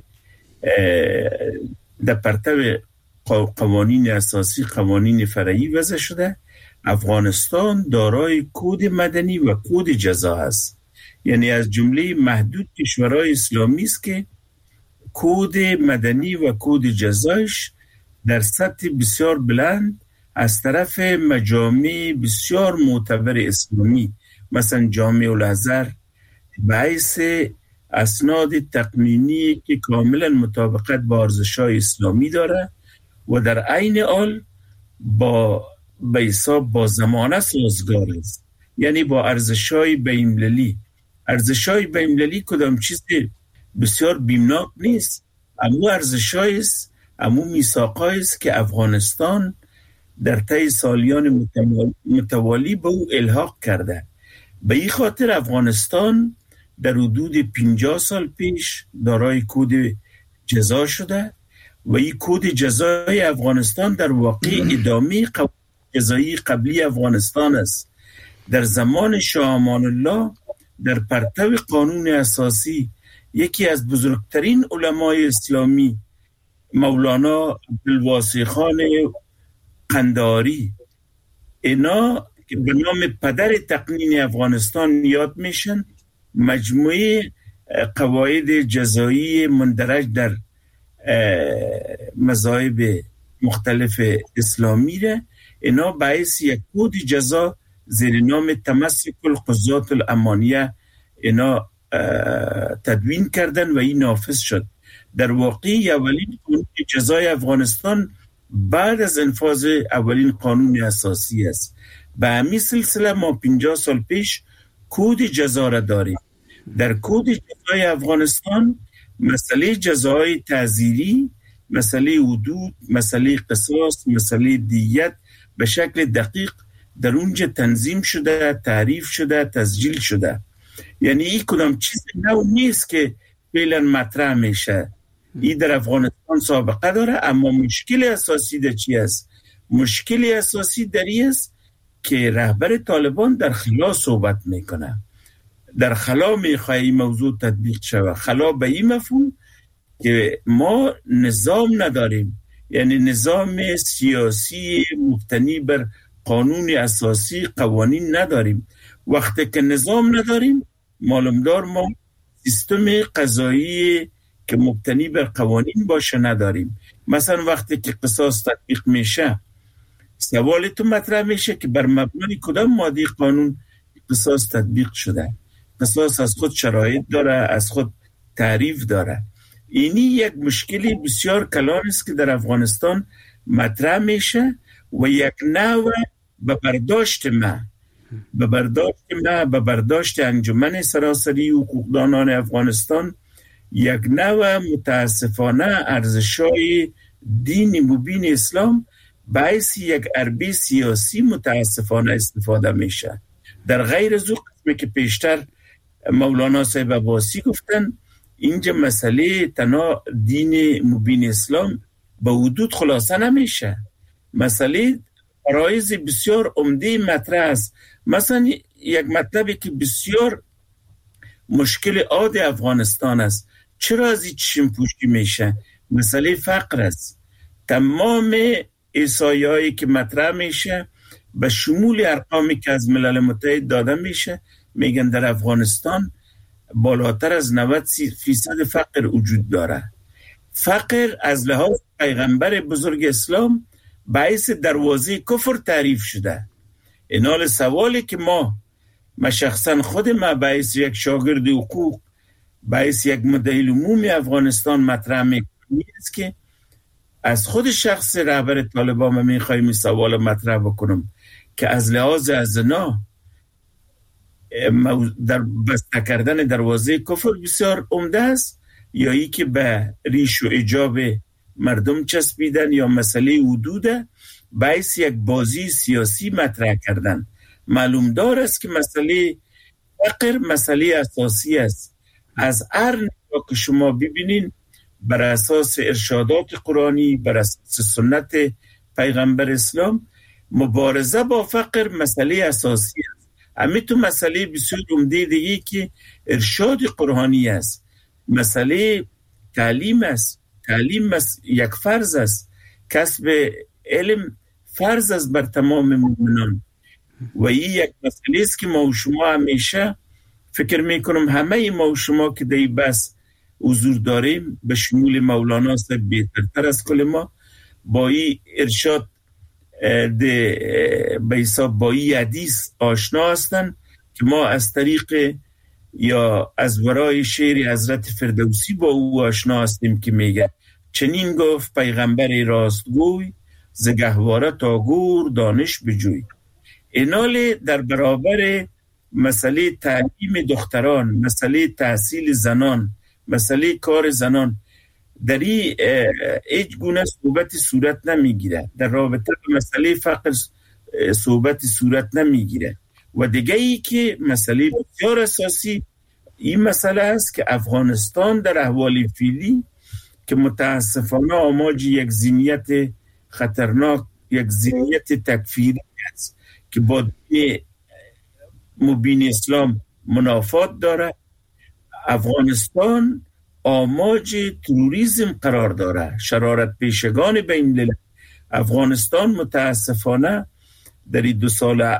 در پرتو قوانین اساسی قوانین فرعی وضع شده، افغانستان دارای کد مدنی و کد جزا است. یعنی از جمله محدود کشورهای اسلامی است که کد مدنی و کد جزایش در سطح بسیار بلند از طرف مجامع بسیار معتبر اسلامی مثلا جامع الازهر به حیث اسناد تقنینی که کاملا مطابقت با ارزش‌های اسلامی داره و در عین حال به حساب با زمانه سازگار است، یعنی با ارزش‌های بین‌المللی. ارزش‌های بین‌المللی کدام چیز بسیار بیمناک نیست، اما ارزش‌هایی است، اما میثاق‌هایی است که افغانستان در طی سالیان متوالی به او الحاق کرده. به این خاطر افغانستان در حدود 50 سال پیش دارای کد جزا شده و این کد جزای افغانستان در واقع ادامه جزایی قبلی افغانستان است. در زمان شاه امان الله در پرتو قانون اساسی یکی از بزرگترین علمای اسلامی مولانا عبدالواسع خان قندهاری، اینا که به نام پدر تقنین افغانستان یاد میشن، مجموعه قواعد جزایی مندرج در مذاهب مختلف اسلامی را اینا باعث یک کد جزا زیر نام تمسک القضات الامانیه اینا تدوین کردن و این نافذ شد. در واقع اولین قانون جزای افغانستان بعد از انفاذ اولین قانون اساسی است. به همین سلسله ما 50 سال پیش کد جزا را داریم. در کد جزای افغانستان مسئله جزای تعزیری، مسئله حدود، مسئله قصاص، مسئله دیت به شکل دقیق در اونجا تنظیم شده، تعریف شده، تسجیل شده. یعنی این کدام چیز نو نیست که فعلا مطرح میشه. این در افغانستان سابقه داره، اما مشکل اساسی در چی است؟ مشکل اساسی در این است که رهبر طالبان در خلا صحبت میکنه، در خلا میخواه این موضوع تطبیق شود. خلا به این مفهوم که ما نظام نداریم، یعنی نظام سیاسی مبتنی بر قانون اساسی، قوانین نداریم. وقتی که نظام نداریم، معلومدار ما سیستم قضایی که مبتنی بر قوانین باشه نداریم. مثلا وقتی که قصاص تطبیق میشه، سوال تو مطرح میشه که بر مبنای کدام ماده قانون قصاص تطبیق شده. قصاص از خود شرایط داره، از خود تعریف داره. اینی یک مشکلی بسیار کلان است که در افغانستان مطرح میشه و یک نوع به برداشت انجمن سراسری حقوقدانان افغانستان، یک نوع متاسفانه ارزش‌های دین مبین اسلام باعث یک حربه سیاسی متاسفانه استفاده میشه. در غیر از او قسمی که پیشتر مولانا صاحب عباسی گفتن، اینجا مسئله تنها دین مبین اسلام به حدود خلاصه نمیشه. مسئله فرایض بسیار عمده مطرح است. مثلا یک مطلبی که بسیار مشکل عاد افغانستان است، چرا از این چشم پوشی میشه؟ مسئله فقر است. تمام احصایه‌هایی که مطرح میشه به شمول ارقامی که از ملل متحد داده میشه، میگن در افغانستان بالاتر از 90% فقر وجود داره. فقر از لحاظ پیغمبر بزرگ اسلام باعث دروازه کفر تعریف شده. این حال سوالی که ما شخصا خود ما باعث یک شاگرد حقوق، باعث یک مدعی عمومی افغانستان مطرح میکنیم است که از خود شخص رهبر طالبان من میخوایم سوال مطرح بکنم که از لحاظ زنا در بسته کردن دروازه کفر بسیار عمده است، یا ای که به ریش و اجاب مردم چسبیدن یا مسئله حدود باعث یک بازی سیاسی مطرح کردن. معلوم دار است که مسئله فقر مسئله اساسی است. از هر نگاه که شما ببینین، بر اساس ارشادات قرآنی، بر اساس سنت پیغمبر اسلام، مبارزه با فقر مسئله اساسی است. همین تو مسئله بسیار عمده دیگه که ارشاد قرآنی است، مسئله تعلیم است. تعلیم یک فرض است. کسب علم فرض است بر تمام مؤمنان و این یک مسئله است که ما و شما همیشه فکر میکنم همه ما و شما که دی بس حضور داریم به شمول مولانا صاحب بهترتر از کل ما با این ارشاد به حساب با این حدیث آشنا هستن که ما از طریق یا از ورای شعر حضرت فردوسی با او آشنا هستیم که میگه چنین گفت پیغمبر راستگوی ز گهواره تا گور دانش بجوی. اینال در برابر مسئله تعلیم دختران، مسئله تحصیل زنان، مسئله کار زنان در این هیچ گونه صحبت صورت نمیگیره. در رابطه با مسئله فقر صحبت صورت نمیگیره. و دیگه ای که مسئله بسیار اساسی این مسئله است که افغانستان در احوال فعلی که متاسفانه آماج یک ذهنیت خطرناک، یک ذهنیت تکفیری است که با دین مبین اسلام منافات داره. افغانستان آماج تروریسم قرار داره، شرارت پیشگان بین الملل. افغانستان متاسفانه در 2 سال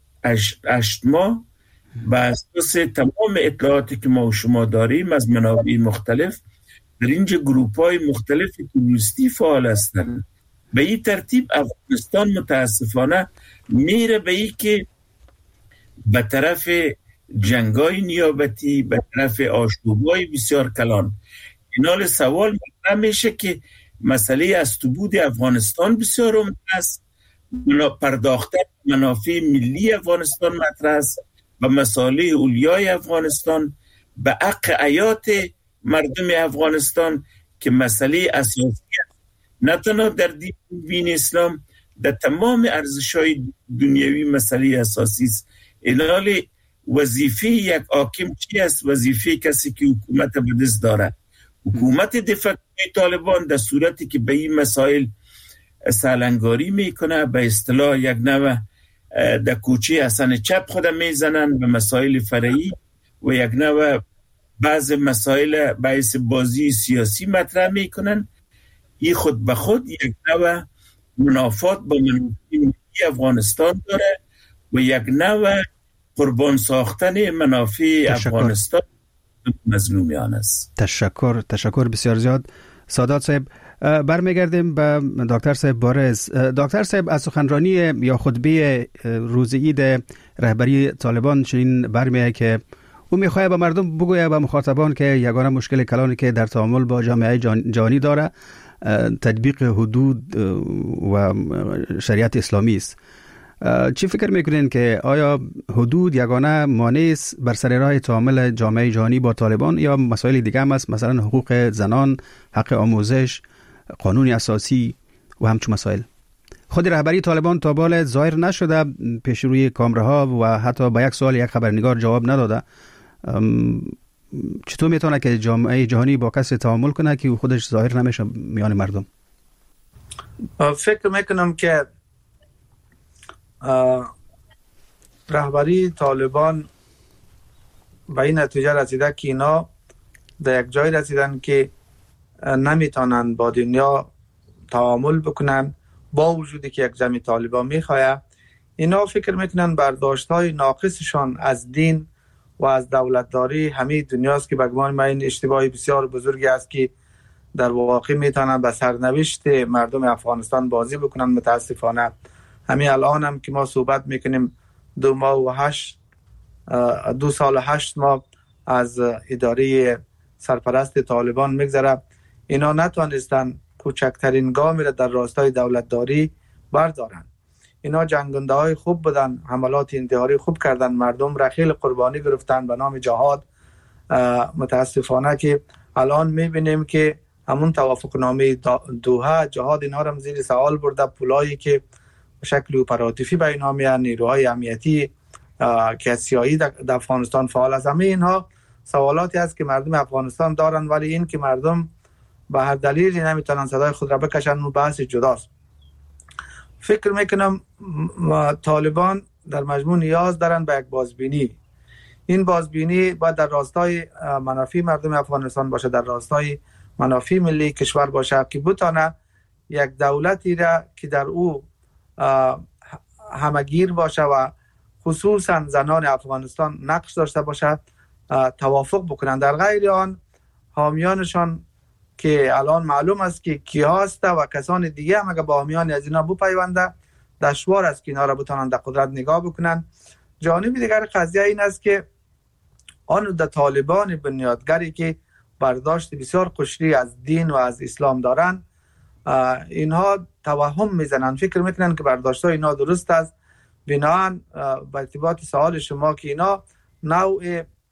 8 ماه به اساس تمام اطلاعاتی که ما و شما داریم از منابع مختلف در اینجا گروپ‌های مختلف تروریستی فعال هستند. به این ترتیب افغانستان متاسفانه میره به این که به طرف جنگای نیابتی، به طرف آشوب‌های بسیار کلان. اینال سوال مطرح میشه که مسئله استبود افغانستان بسیار عمده است. پرداختن منافع ملی افغانستان مطرح است و مصالح اولیای افغانستان به حق حیات مردم افغانستان که مسئله اساسی است، نه تنها در دین اسلام، در تمام ارزش‌های دنیوی مسئله اساسی است. اینال وظیفه یک حاکم چی است؟ وظیفه کسی که حکومت به دست داره. حکومت دفاع طالبان در صورتی که به این مسائل سالنگاری میکنه، به اصطلاح یک نوع در کوچه حسن چپ خود میزنن به مسائل فرعی و یک نوع بعض مسائل باعث بازی سیاسی مطرح میکنن. این خود به خود یک نوع منافات با منافع ملی افغانستان داره و یک نوع قربان ساختن منافع افغانستان مظلومیان است. تشکر بسیار زیاد سادات صاحب. برمیگردیم به دکتر صاحب بارز. دکتر صاحب، از سخنرانی یا خطبه روز عید رهبری طالبان چنین برمیه که او میخواه به مردم بگویه، به مخاطبان، که یگانه مشکل کلانی که در تعامل با جامعه جهانی داره تطبیق حدود و شریعت اسلامی است. چی فکر میکنین که آیا حدود یگانه مانع است بر سر راه تعامل جامعه جهانی با طالبان یا مسائل دیگه هم است، مثلا حقوق زنان، حق آموزش، قانون اساسی و همچون مسائل؟ خود رهبری طالبان تا بال ظاهر نشده پیش روی کامراها و حتی به یک سوال یک خبرنگار جواب نداده. چطور میتونه که جامعه جهانی با کسی تعامل کنه که خودش ظاهر نمیشه میان مردم؟ فکر میکنم که رهبری طالبان به این نتیجه رسیده که اینا در یک جای رسیدن که نمیتونن با دنیا تعامل بکنن، با وجودی که یک جمعی طالبان میخواه. اینا فکر میکنن برداشت‌های ناقصشان از دین و از دولتداری همه دنیاست که بگمان من این اشتباهی بسیار بزرگی است که در واقع میتونن به سرنوشت مردم افغانستان بازی بکنن. متاسفانه همین الان هم که ما صحبت میکنیم 2 سال و 8 ماه از اداره سرپرست طالبان میگذره، اینا نتوانستن کوچکترین گامی را در راستای دولتداری بردارن. اینا جنگنده های خوب بودن، حملات انتحاری خوب کردن، مردم را خیلی قربانی گرفتن به نام جهاد. متاسفانه که الان میبینیم که همون توافق نامه دوحه جهاد اینا رو زیر سوال برده، پولایی که به شکل اپراتیفی به اینا میان، نیروهای امنیتی که سیاسی در افغانستان فعال است، همه اینها سوالاتی است که مردم افغانستان دارن، ولی این که مردم به هر دلیلی نمیتونن صدای خود را بکشن اون بحث جداست. فکر میکنم طالبان در مجموع نیاز دارن به یک بازبینی. این بازبینی باید در راستای منافع مردم افغانستان باشه، در راستای منافع ملی کشور باشه، که بتونه یک دولتی را که در او همگیر باشه و خصوصا زنان افغانستان نقش داشته باشه توافق بکنن. در غیر آن حامیانشان که الان معلوم است که کیا هست و کسان دیگه هم اگه با حامیان از اینا بپیونده دشوار است که اینا را بتونن در قدرت نگاه بکنن. جانب دیگر قضیه این است که آن در طالبان بنیادگری که برداشت بسیار قشری از دین و از اسلام دارن، اینها توهم میزنن، فکر میکنن که برداشت‌های اینا درست است. بنابراین به ارتباط سوال شما که اینا نوع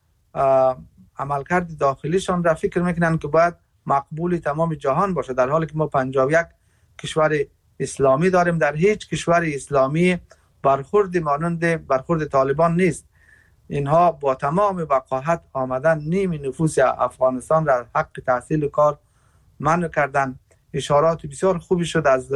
عملکرد داخلیشان را فکر میکنن که باید مقبول تمام جهان باشه، در حالی که ما 51 کشور اسلامی داریم. در هیچ کشور اسلامی برخورد مانند برخورد طالبان نیست. اینها با تمام وقاحت آمدن نیم نفوس افغانستان را حق تحصیل و کار منع کردن. اشارات بسیار خوبی شد از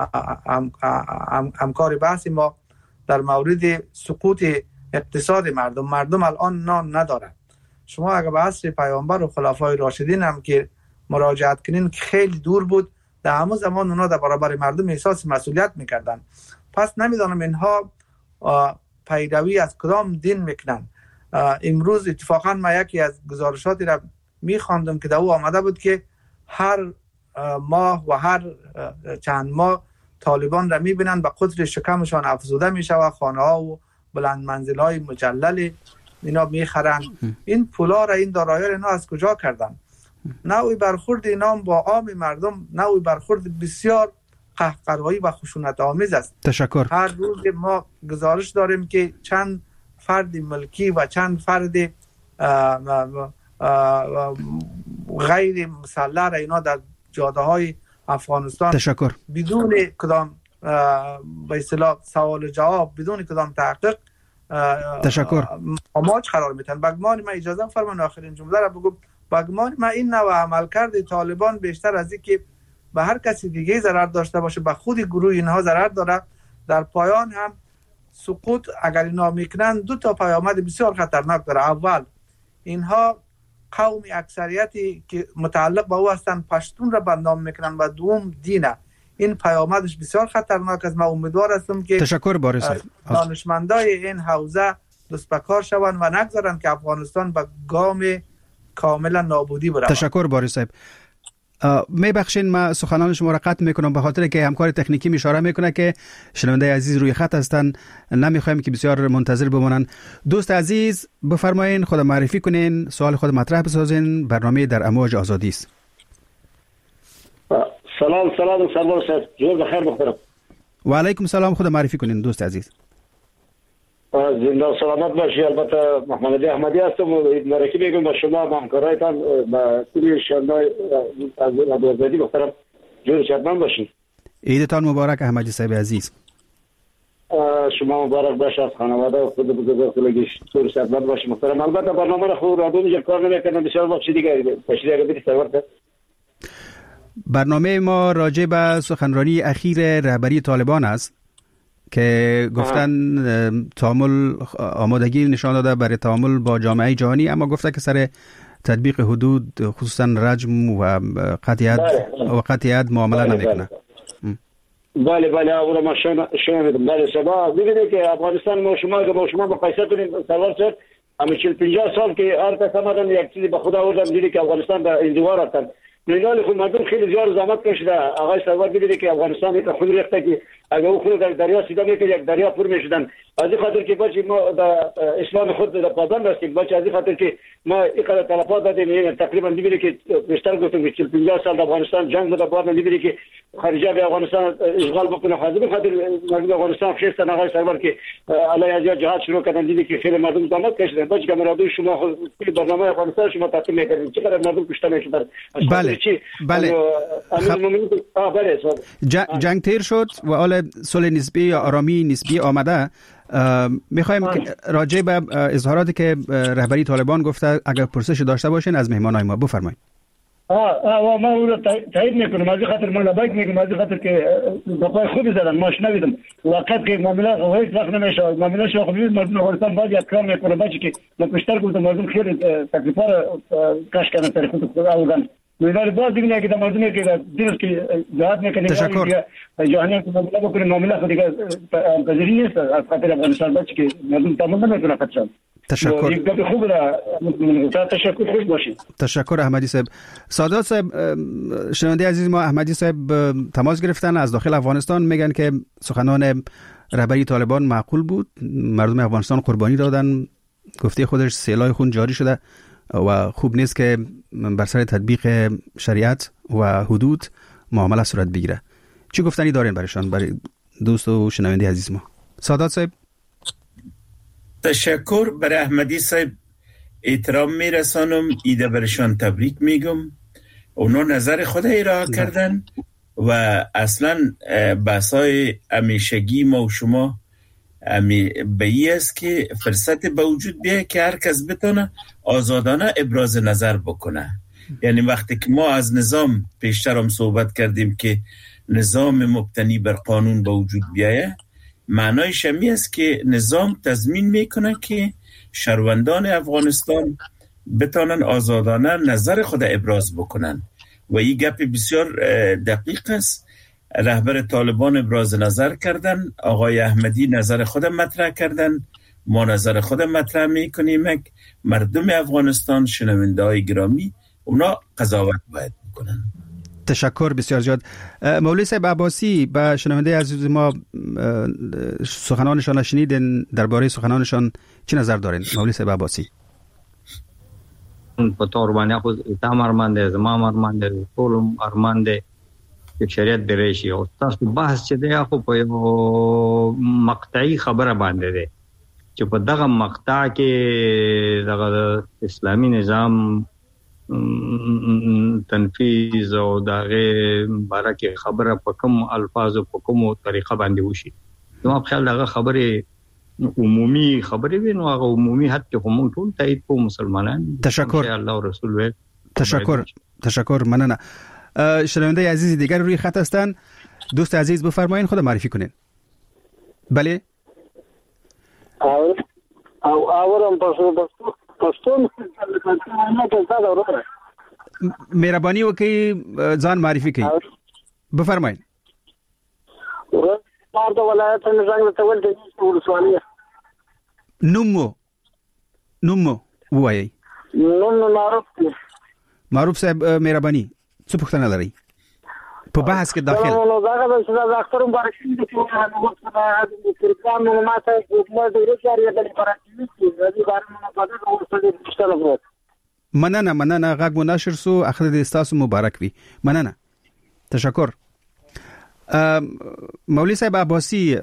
همکار بحث ما در مورد سقوط اقتصاد مردم الان نان ندارند. شما اگر به عصر پیامبر و خلفای راشدین هم که مراجعت کنین که خیلی دور بود، در همون زمان اونا در برابر مردم احساس مسئولیت میکردن. پس نمیدانم اینها پیروی از کدام دین میکنن. امروز اتفاقا ما یکی از گزارشاتی را میخواندم که در او آمده بود که هر ماه و هر چند ماه طالبان را میبینن به قدر شکمشان افزوده میشه و خانه ها و بلند منزل های مجلل اینا میخرن. این پولا را، این دارایی را اینا از کجا کردن؟ نوعی برخورد اینا با عام مردم نوعی برخورد بسیار قهقرایی و خشونت آمیز است. تشکر. هر روز ما گزارش داریم که چند فرد ملکی و چند فرد غیر مسلح را اینا در جاده های افغانستان تشکر. بدون کدام به اصطلاح سوال و جواب، بدون کدام تحقیق تشکر امواج قرار میتن. بگمان ما اجازه فرمان آخرین جمله را بگم. بگمان ما این نوع عملکرد طالبان بیشتر از اینکه به هر کسی دیگه ضرر داشته باشه به خود گروه اینها ضرر داره. در پایان هم سقوط اگر اینا میکنن دو تا پیامد بسیار خطرناک داره. اول اینها قوم اکثریتی که متعلق به او هستن پشتون را بدنام میکنن و دوم دینه. این پیامدش بسیار خطرناک است. من امیدوار هستم که تشکر بارس دانشمندای این حوزه دست به کار شوند و نگذارن که افغانستان به گام کاملا نابودی برود. تشکر بارس صاحب. میبخشین ما سخنان شما را قطع میکنم به خاطر که همکار تکنیکی اشاره میکنه که شنونده عزیز روی خط هستن، نمیخوایم که بسیار منتظر بمونن. دوست عزیز بفرمایین، خود معرفی کنین، سوال خود مطرح بسازین. برنامه در امواج آزادی است. سلام سرور صاحب، جور بخیر بخورم. و علیکم سلام. خود معرفی کنین دوست عزیز. زنده و سلامت باشی. البته محمد احمدی هستم و مرکی میگم با شما و همکارایتان با کلی شنوندگان از آزادی بخورم. جور شادمان باشی. عیدتان مبارک احمدی صاحب عزیز. شما مبارک باشه، از خانواده و خود بزرگسالگی جور شادمان باشی محترم. البته برنامه را خوب رادیو میگه کار نمیکنه، بسیار وقت دیگه باشید اگه بدید سرور. برنامه ما راجع به سخنرانی اخیر رهبری طالبان است که گفتن تعامل آمادگی نشان داده برای تعامل با جامعه جهانی، اما گفته که سر تطبیق حدود خصوصا رجم و قطعیت معامله نمیکنه. بله اون ما شنیدم. بله شما ببینید که افغانستان ما شما مقایسه کنیم سوار شد اما 40-50 سال که هر کس آمدن یک چیزی به خدا آوردن دیدی که افغانستان در انزوا رفتن. نینال خود مردم خیلی زیاد زحمت کشیده. آقای سرور ببینید که افغانستان یک خود ریخته که اگه او خود در دریا سیدا میکنه یک دریا پر میشدن. از این خاطر که بچی ما در اسلام خود در پابند هستیم. بچی از این خاطر که ما اینقدر تلفات دادیم. تقریبا ببینید که بیشتر گفتم که 40-50 سال در افغانستان جنگ بوده. بعد ببینید که خارجه به افغانستان اشغال بکنه خاطر مردم افغانستان خیلی نهایی سرور که علی ازیا جهاد شروع کردن دیدی که خیلی مردم زحمت کشیدن باج که مرادو شما خود برنامه افغانستان شما تعطیل میکنید چقدر مردم کشته میشدن. بله بله جنگ تیر شد و حال صلح نسبی یا آرامی نسبی آمده. میخوایم راجع به اظهاراتی که رهبری طالبان گفته اگر پرسش داشته باشین از مهمانای ما بفرمایید. ما اون رو تایید میکنم از خاطر ما لبیک میگم از خاطر که بقای خوبی زدن ما شنیدم وقت که معاملات هیچ وقت نمیشه معاملات شو خودی مردم افغانستان باید یک کار میکنه باشه که ما پشتر گفتم مردم خیلی تکلیفا کاش کردن تاریخ خود اولگان میدار باز دیگه که مردم که دیروز که جهاد میکنه جهانی که معاملات بکنه معاملات خودی که پذیری نیست از خاطر افغانستان باشه که مردم تمام نمیتونه فتشن. تشکر. تشکر خوش باشید. تشکر احمدی صاحب. سادات صاحب، شنونده عزیز ما احمدی صاحب تماس گرفتن از داخل افغانستان، میگن که سخنان رهبری طالبان معقول بود، مردم افغانستان قربانی دادن، گفته خودش سیلای خون جاری شده و خوب نیست که بر سر تطبیق شریعت و حدود معامله صورت بگیره. چی گفتنی دارین برایشان، برای دوست و شنونده عزیز ما؟ سادات صاحب. تشکر برای احمدی صاحب، احترام میرسانم، ایده برشان تبریک میگم. اونا نظر خود ارائه کردن و اصلا بحثای همیشگی ما و شما به این است که فرصت به وجود بیه که هر کس بتونه آزادانه ابراز نظر بکنه. یعنی وقتی که ما از نظام پیشتر هم صحبت کردیم که نظام مبتنی بر قانون به وجود بیایه، معنایش همی است که نظام تضمین میکنه که شهروندان افغانستان بتانن آزادانه نظر خود ابراز بکنن و این گپ بسیار دقیق است. رهبر طالبان ابراز نظر کردن، آقای احمدی نظر خود مطرح کردن، ما نظر خود مطرح میکنیم. مردم افغانستان، شنونده های گرامی، اونا قضاوت باید بکنن. تشکر بسیار زیاد. مولوی صاحب عباسی، به شنونده عزیز ما سخنانشان شنیدین، درباره سخنانشان چی نظر دارین مولوی صاحب عباسی؟ په تور باندې خو تام ارمان دي، زما ارمان دي، ټول ارمان دي چې شریعت درې شي. او تاسو بحث چې دی خو په یو مقطعي خبره باندې دی چې په دغه مقطع کې دغه اسلامي نظام تنفیذ او دغه بارکه خبره په کوم الفاظ او په کوم طریقه باندې وشي. نو په خیال دغه خبره عمومی خبرې وینو، هغه عمومی حد کې هم ټول تایید کو مسلمانان. تشکر. الله رسول و تشکر مننه. شنونده عزیز دیگر روی خط هستند. دوست عزیز بفرمایید، خود معرفی کنین. بله. اورم پښتون مهربانی وکي ځان معرفي کړئ. بفرمایئ. د ولایت نظام ته ول د ولسوالۍ نومو وایي. معروف صاحب مهرباني څه پوښتنه لرئ په بحث کې داخل؟ نو دا د اختر مبارک دي چې د پروګرام معلومات حکومت د ریاضي د لپاره د بارنه په دغه ورسره مشترک. مننه غږ مناشر سو، اخر د استاسو مبارک وي. مننه. تشکر. مولوی صاحب عباسی،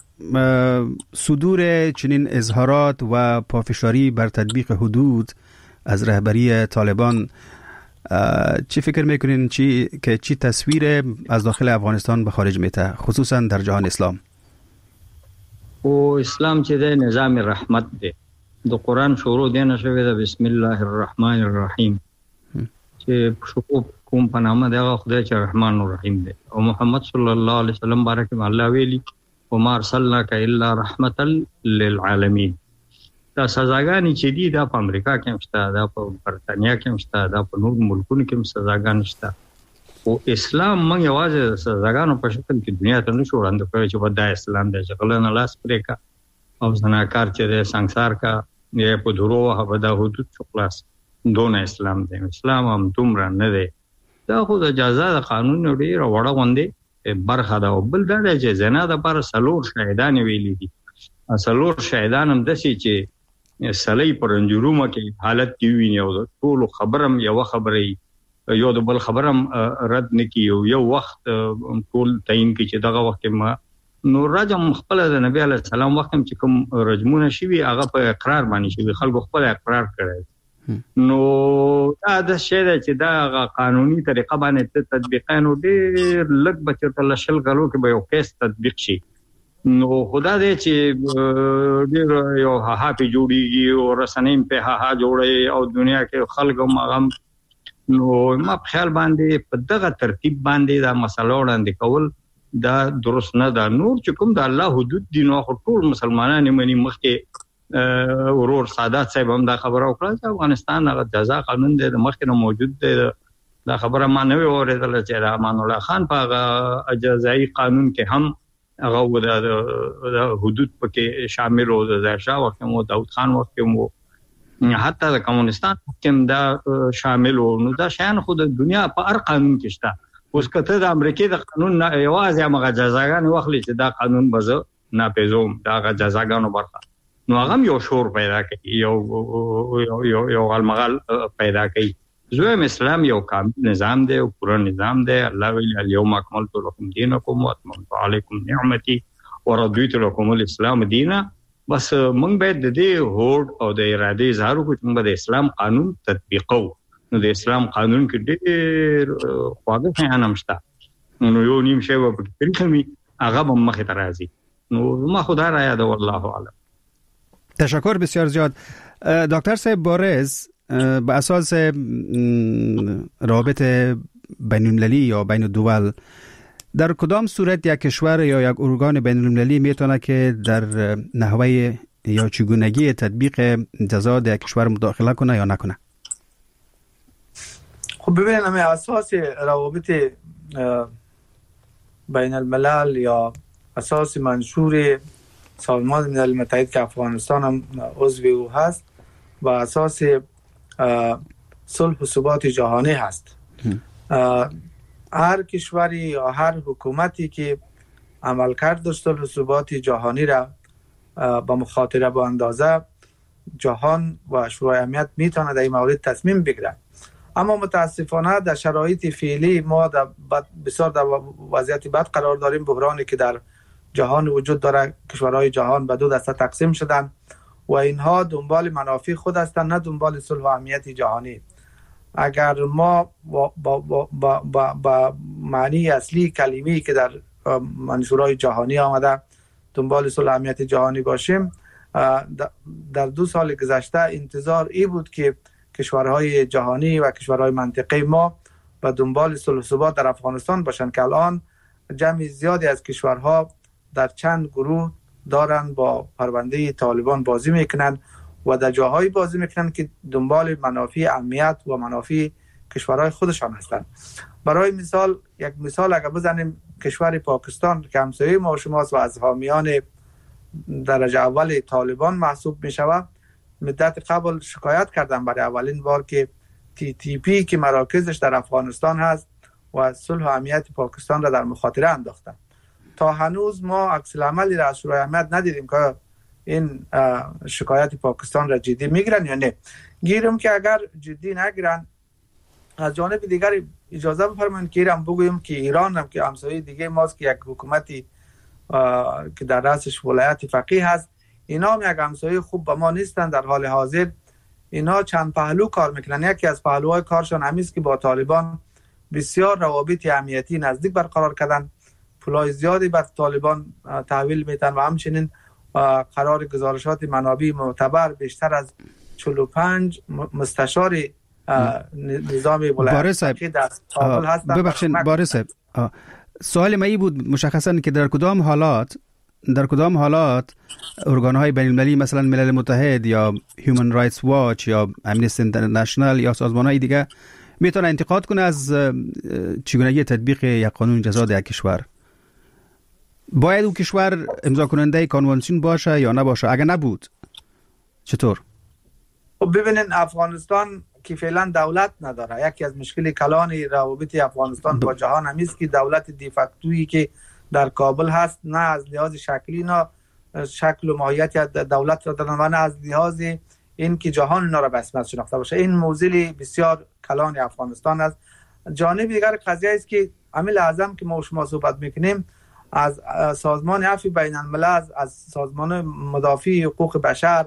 صدور چنین اظهارات و پافشاری بر تطبیق حدود از رهبری طالبان، چی فکر میکنین که چی تصویر از داخل افغانستان به خارج میته، خصوصا در جهان اسلام؟ او اسلام چې د نظام رحمت دی، د قرآن شروع دی نشوي د بسم الله الرحمن الرحیم چې شروع کوم په نامه دغه خدای چې رحمان الرحیم دی. او محمد صلی الله علیه وسلم بارک الله ویلی وما ارسلناک الا رحمتا للعالمین. دا سزاګانی چې دي دا په امریکا کې مشته، دا په برتانیا کې مشته، دا په نور ملکونو کې سزاګان شته. او اسلام موږ یوازې سزاګانو په شکل کې دنیا ته نشو وړاندې کړی چې ودا اسلام دی چې غلنه لاس پرې کا او زناکار چې د سنگسار کا یې په دروغه ودا حدود خلاص دون اسلام دی. اسلام هم دومره نه دی. دا خو د اجازه د قانون ډیر وړه غوندي برخه ده. او بل دا چې زنا د پر سلور شهیدان ویلي دي. سلور شهیدان هم دسي چې سلی پر انجرومه کې حالت دی ویني او ټول خبرم یو خبرې یو د بل خبرم رد نکي یو وخت ټول تعین کی چې دغه وخت ما نو رجم خپل د نبی علی السلام وخت چې کوم رجمونه شوی هغه په اقرار باندې شوی خلکو خپل اقرار کړی نو دا د شی چې دا قانوني طریقه باندې تطبیقانو ډېر لږ بچته لشل غلو کې به یو کیس تطبیق شي نو خدا دې چې ډېر یو هاپی جوړیږي او رسنیم په ها جوړي او دنیا کې خلک مغم نو ما په خیال باندې په دغه ترتیب باندې دا مسله وړاندې کول دا درست نه ده نور چې کوم د الله حدود دي نو ټول مسلمانانو مني مخکې ورور سادات صاحب هم دا خبره وکړه چې افغانستان هغه جزا قانون دی د مخکې نه موجود دی دا خبره ما نه اوریدل چې امان الله خان په جزایي قانون کې هم هغه د حدود پکې شامل و د ظاهرشاه وخت مو داود خان وخت مو حتی د کمونستان حکم دا شامل و نو دا شان خو د دنیا په هر قانون کې شته اوس کته د امریکای د قانون نه یوازې هغه جزاګان واخلي چې دا قانون بزه ناپېژوم دا جزاګانو برخه نو هغه یو شور پیدا کوي یو غلمغال پیدا کوي زویم اسلام یو کامل نظام دی او پوره نظام دی الله ویل اليوم اکملت لكم دینکم واتممت علیکم نعمتي ورضیت لكم الاسلام دینا بس موږ باید د دې هوډ او د ارادې اظهار وکړو چې موږ د اسلام قانون تطبیقو نو د اسلام قانون کې ډېر خواږه شیان هم شته نو یو نیم شی په کې می هغه هم مخې ته راځي نو ما خدا را یاد والله اعلم تشکر بسیار زیاد دکتر صاحب بارز به اساس روابط بین المللی یا بین الدول در کدام صورت یک کشور یا یک ارگان بین المللی میتونه که در نحوه یا چگونگی تطبیق جزا در کشور مداخله کنه یا نکنه؟ خب ببینید همه اساس روابط بین الملل یا اساس منشور سازمان ملل متحد که افغانستان هم عضو او هست و اساس صلح و ثبات جهانی هست. هر کشوری یا هر حکومتی که عملکرد صلح و ثبات جهانی را با مخاطره با اندازه جهان و شورای امنیت میتونه در این مورد تصمیم بگیره. اما متاسفانه در شرایط فعلی ما بسیار در وضعیت بد قرار داریم. بحرانی که در جهان وجود داره، کشورهای جهان به دو دسته تقسیم شدن و اینها دنبال منافع خود هستند، نه دنبال صلح و امنیت جهانی. اگر ما با معنی اصلی کلمه‌ای که در منشورهای جهانی آمده دنبال صلح و امنیت جهانی باشیم، در 2 سال گذشته انتظار ای بود که کشورهای جهانی و کشورهای منطقه ما و دنبال صلح و ثبات در افغانستان باشند که الان جمع زیادی از کشورها در چند گروه دارن با پرونده طالبان بازی میکنن و در جاهایی بازی میکنن که دنبال منافع امنیت و منافع کشورهای خودشان هستند. برای مثال یک مثال اگر بزنیم، کشور پاکستان که همسایه ما و شماست و از حامیان درجه اول طالبان محسوب میشود، مدت قبل شکایت کردن برای اولین بار که TTP که مراکزش در افغانستان هست و صلح و امنیت پاکستان را در مخاطره انداختن. تا هنوز ما عکس العملی را از شورای امنیت ندیدیم که این شکایت پاکستان را جدی میگیرن یا نه. گیرم که اگر جدی نگیرن، از جانب دیگر اجازه بفرمایید که ایران بگویم که ایران هم که همسایه دیگه ماست که یک حکومتی که در رأسش ولایت فقیه هست، اینا هم یک همسایه خوب به ما نیستن. در حال حاضر اینا چند پهلو کار میکنن. یکی از پهلوهای کارشان همین است که با طالبان بسیار روابط امنیتی نزدیک برقرار کردن، پولای زیادی بر طالبان تحویل میدن و همچنین قرار گزارشات منابع معتبر بیشتر از 45 مستشار نظام ولایت فقیه در کابل هستند. ببخشید بارز صاحب، سوال من بود مشخصا که در کدام حالات ارگان‌های بین‌المللی مثلا ملل متحد یا هیومن رایتس واچ یا امنیستی اینترنشنال یا سازمان‌های دیگه میتونه انتقاد کنه از چگونگی تطبیق یک قانون جزا در یک کشور؟ باید اون کشور امضا کننده کنوانسیون باشه یا نباشه؟ اگه نبود چطور؟ خب ببینین، افغانستان که فعلا دولت نداره. یکی از مشکل کلان روابط افغانستان با جهان هم است که دولت دیفکتویی که در کابل هست، نه از لحاظ شکلی نه شکل و ماهیت دولت را دارن و نه از لحاظ این که جهان اینا را به اسمت شناخته باشه. این موزل بسیار کلان افغانستان است. جانب دیگر قضیه است که امیل اعظم که ما شما صحبت میکنیم از سازمان عفو بین الملل، از سازمان مدافع حقوق بشر،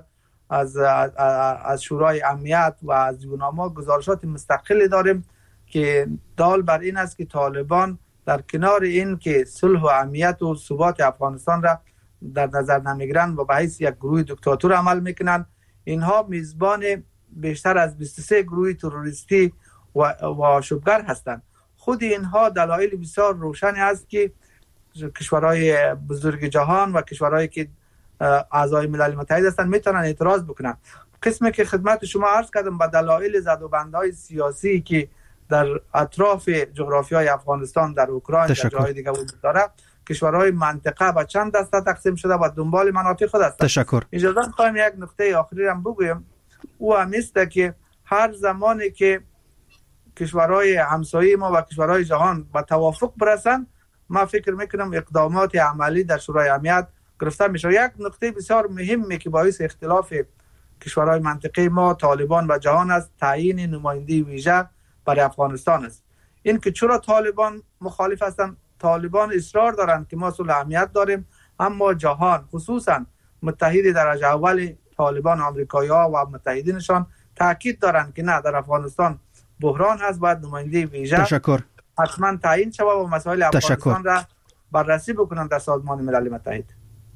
از شورای امنیت و از یوناما گزارشات مستقلی داریم که دال بر این است که طالبان در کنار این که صلح و امنیت و ثبات افغانستان را در نظر نمیگیرند و به حیث یک گروه دیکتاتور عمل میکنند، اینها میزبان بیشتر از 23 گروه تروریستی و شبگر هستند. خود اینها دلایل بسیار روشنی است که کشورهای بزرگ جهان و کشورهایی که اعضای ملل متحد هستند میتونن اعتراض بکنن. قسمی که خدمت شما عرض کردم به دلایل زدوبندهای سیاسی که در اطراف جغرافیای افغانستان، در اوکراین، در جاهای دیگه وجود داره، کشورهای منطقه به چند دسته تقسیم شده و دنبال منافع خود هستند. تشکر. اجازه می‌خوایم یک نکته آخری هم بگویم. او هم است که هر زمانی که کشورهای همسایه ما و کشورهای جهان به توافق برسن، ما فکر میکنم اقدامات عملی در شورای امنیت گرفته میشه. یک نکته بسیار مهمی که باعث اختلاف کشورهای منطقه ما، طالبان و جهان است، تعیین نماینده ویژه برای افغانستان است. این که چرا طالبان مخالف هستند؟ طالبان اصرار دارند که ما صلح امنیت داریم، اما جهان خصوصا متحد درجه اول طالبان آمریکایی‌ها و متحدینشان تاکید دارند که نه، در افغانستان بحران هست، باید نماینده ویژه حتما تعیین شود و مسائل افغانستان را بررسی بکنند در سازمان ملل متحد.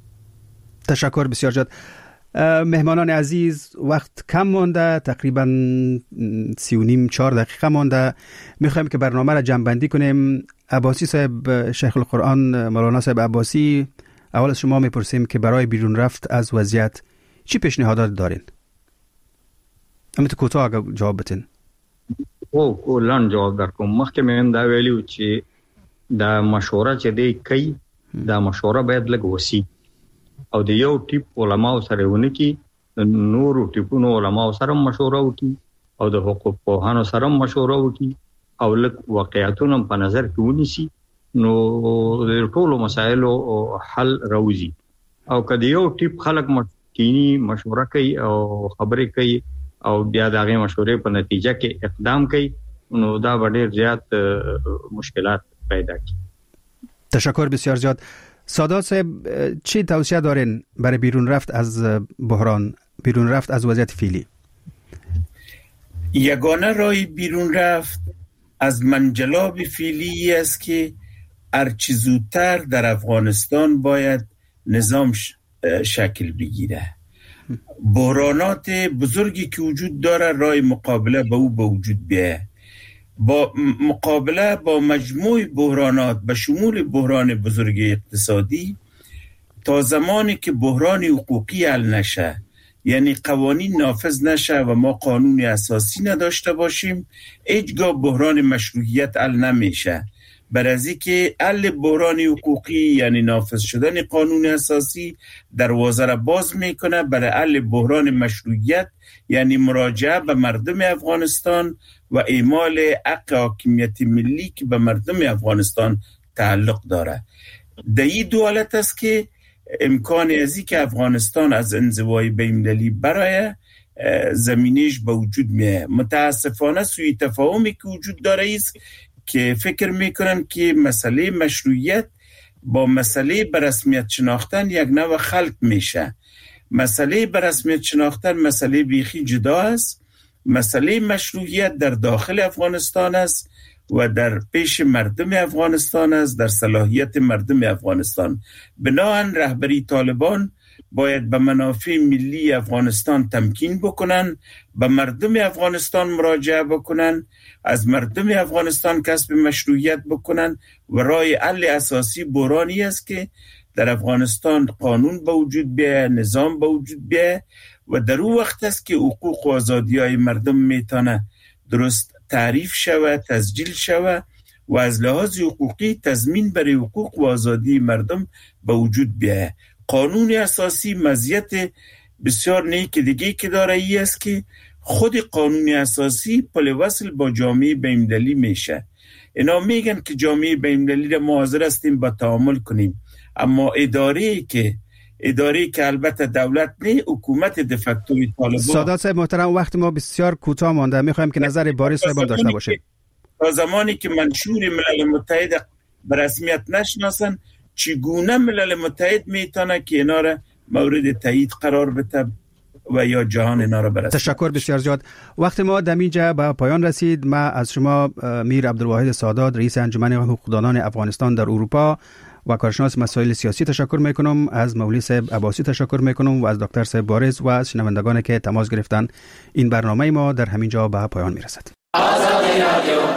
تشکر بسیار جد. مهمانان عزیز، وقت کم مانده، تقریبا 3.5-4 دقیقه مانده. میخوایم که برنامه را جمع‌بندی کنیم. عباسی صاحب، شیخ القرآن مولانا صاحب عباسی، اول از شما میپرسیم که برای بیرون رفت از وضعیت چی پیشنهادات دارین؟ اما تو کوتاه جواب بتین. کلان جواب درکم. مخکې مې دا ویلو چې دا مشوره چې دی کوي، دا مشوره باید لږ وسی او د یو ټیپ علماو سره ونه کی، نورو ټیپونو علماو سره مشوره وکي او د حقوق پوهانو سره مشوره وکي او لږ واقعیتونه په نظر کې ونیسي، نو د ټولو مسایلو حل راوځي. او که د یو ټیپ خلک مشکینی مشوره کوي او خبرې کوي او بیا دغه مشورې په نتیجه کې اقدام کوي، نو دا ډېر زیات مشکلات پیدا کوي. تشکر بسیار زیاد. سادات صاحب، چی توصیه دارین برای بیرون رفت از بحران، بیرون رفت از وضعیت فعلی؟ یگانه راه بیرون رفت از منجلاب فعلی است که هرچی زودتر در افغانستان باید نظام شکل بگیره. بحرانات بزرگی که وجود داره، راه مقابله به او به وجود بیه. با مقابله با مجموع بحرانات به شمول بحران بزرگ اقتصادی، تا زمانی که بحران حقوقی حل نشه، یعنی قوانین نافذ نشه و ما قانون اساسی نداشته باشیم، هیچگاه بحران مشروعیت حل نمیشه. برای که حل بحران حقوقی یعنی نافذ شدن قانون اساسی دروازه را باز میکنه برای حل بحران مشروعیت، یعنی مراجعه به مردم افغانستان و اعمال حق حاکمیت ملی که به مردم افغانستان تعلق داره. در این دو حالت است که امکان ازی که افغانستان از انزوای بین‌المللی برای زمینش به وجود میاد. متاسفانه سوء تفاهمی که وجود داره است که فکر میکنن که مسئله مشروعیت با مسئله به رسمیت شناختن یک نوع خلط میشه. مسئله به رسمیت شناختن مسئله بیخی جدا است. مسئله مشروعیت در داخل افغانستان است و در پیش مردم افغانستان است، در صلاحیت مردم افغانستان. بنابراین رهبری طالبان باید به منافع ملی افغانستان تمکین بکنن، به مردم افغانستان مراجعه بکنن، از مردم افغانستان کسب مشروعیت بکنن و راه حل اساسی بحرانی است که در افغانستان قانون به وجود بیاید، نظام به وجود بیاید و در اون وقت است که حقوق و آزادی‌های مردم میتونه درست تعریف شود، تسجیل شود و از لحاظ حقوقی تضمین برای حقوق و آزادی مردم به وجود بیاید. قانون اساسی مزیت بسیار نیک دیگه که داره ای است که خود قانون اساسی پل وصل با جامعه بین‌المللی میشه. اینا میگن که جامعه بین‌المللی را ما حاضر هستیم با تعامل کنیم، اما اداره که البته دولت نه، حکومت دفکتوری طالبان. سادات صاحب محترم، وقت ما بسیار کوتاه مانده، میخوایم که نظر باری صاحب داشته باشیم. تا زمانی که منشور ملل متحد به رسمیت نشناسن چگونه ملل متحد میتونه که اینا را مورد تایید قرار بده و یا جهان اینا را برسه. تشکر بسیار زیاد. وقت ما در اینجا به پایان رسید. ما از شما میر عبدالواحد سادات رئیس انجمن حقوقدانان افغانستان در اروپا و کارشناس مسائل سیاسی تشکر میکنم. از مولوی صاحب عباسی تشکر میکنم و از دکتر صاحب بارز و از شنوندگان که تماس گرفتن. این برنامه ما در همین جا به پایان میرسد.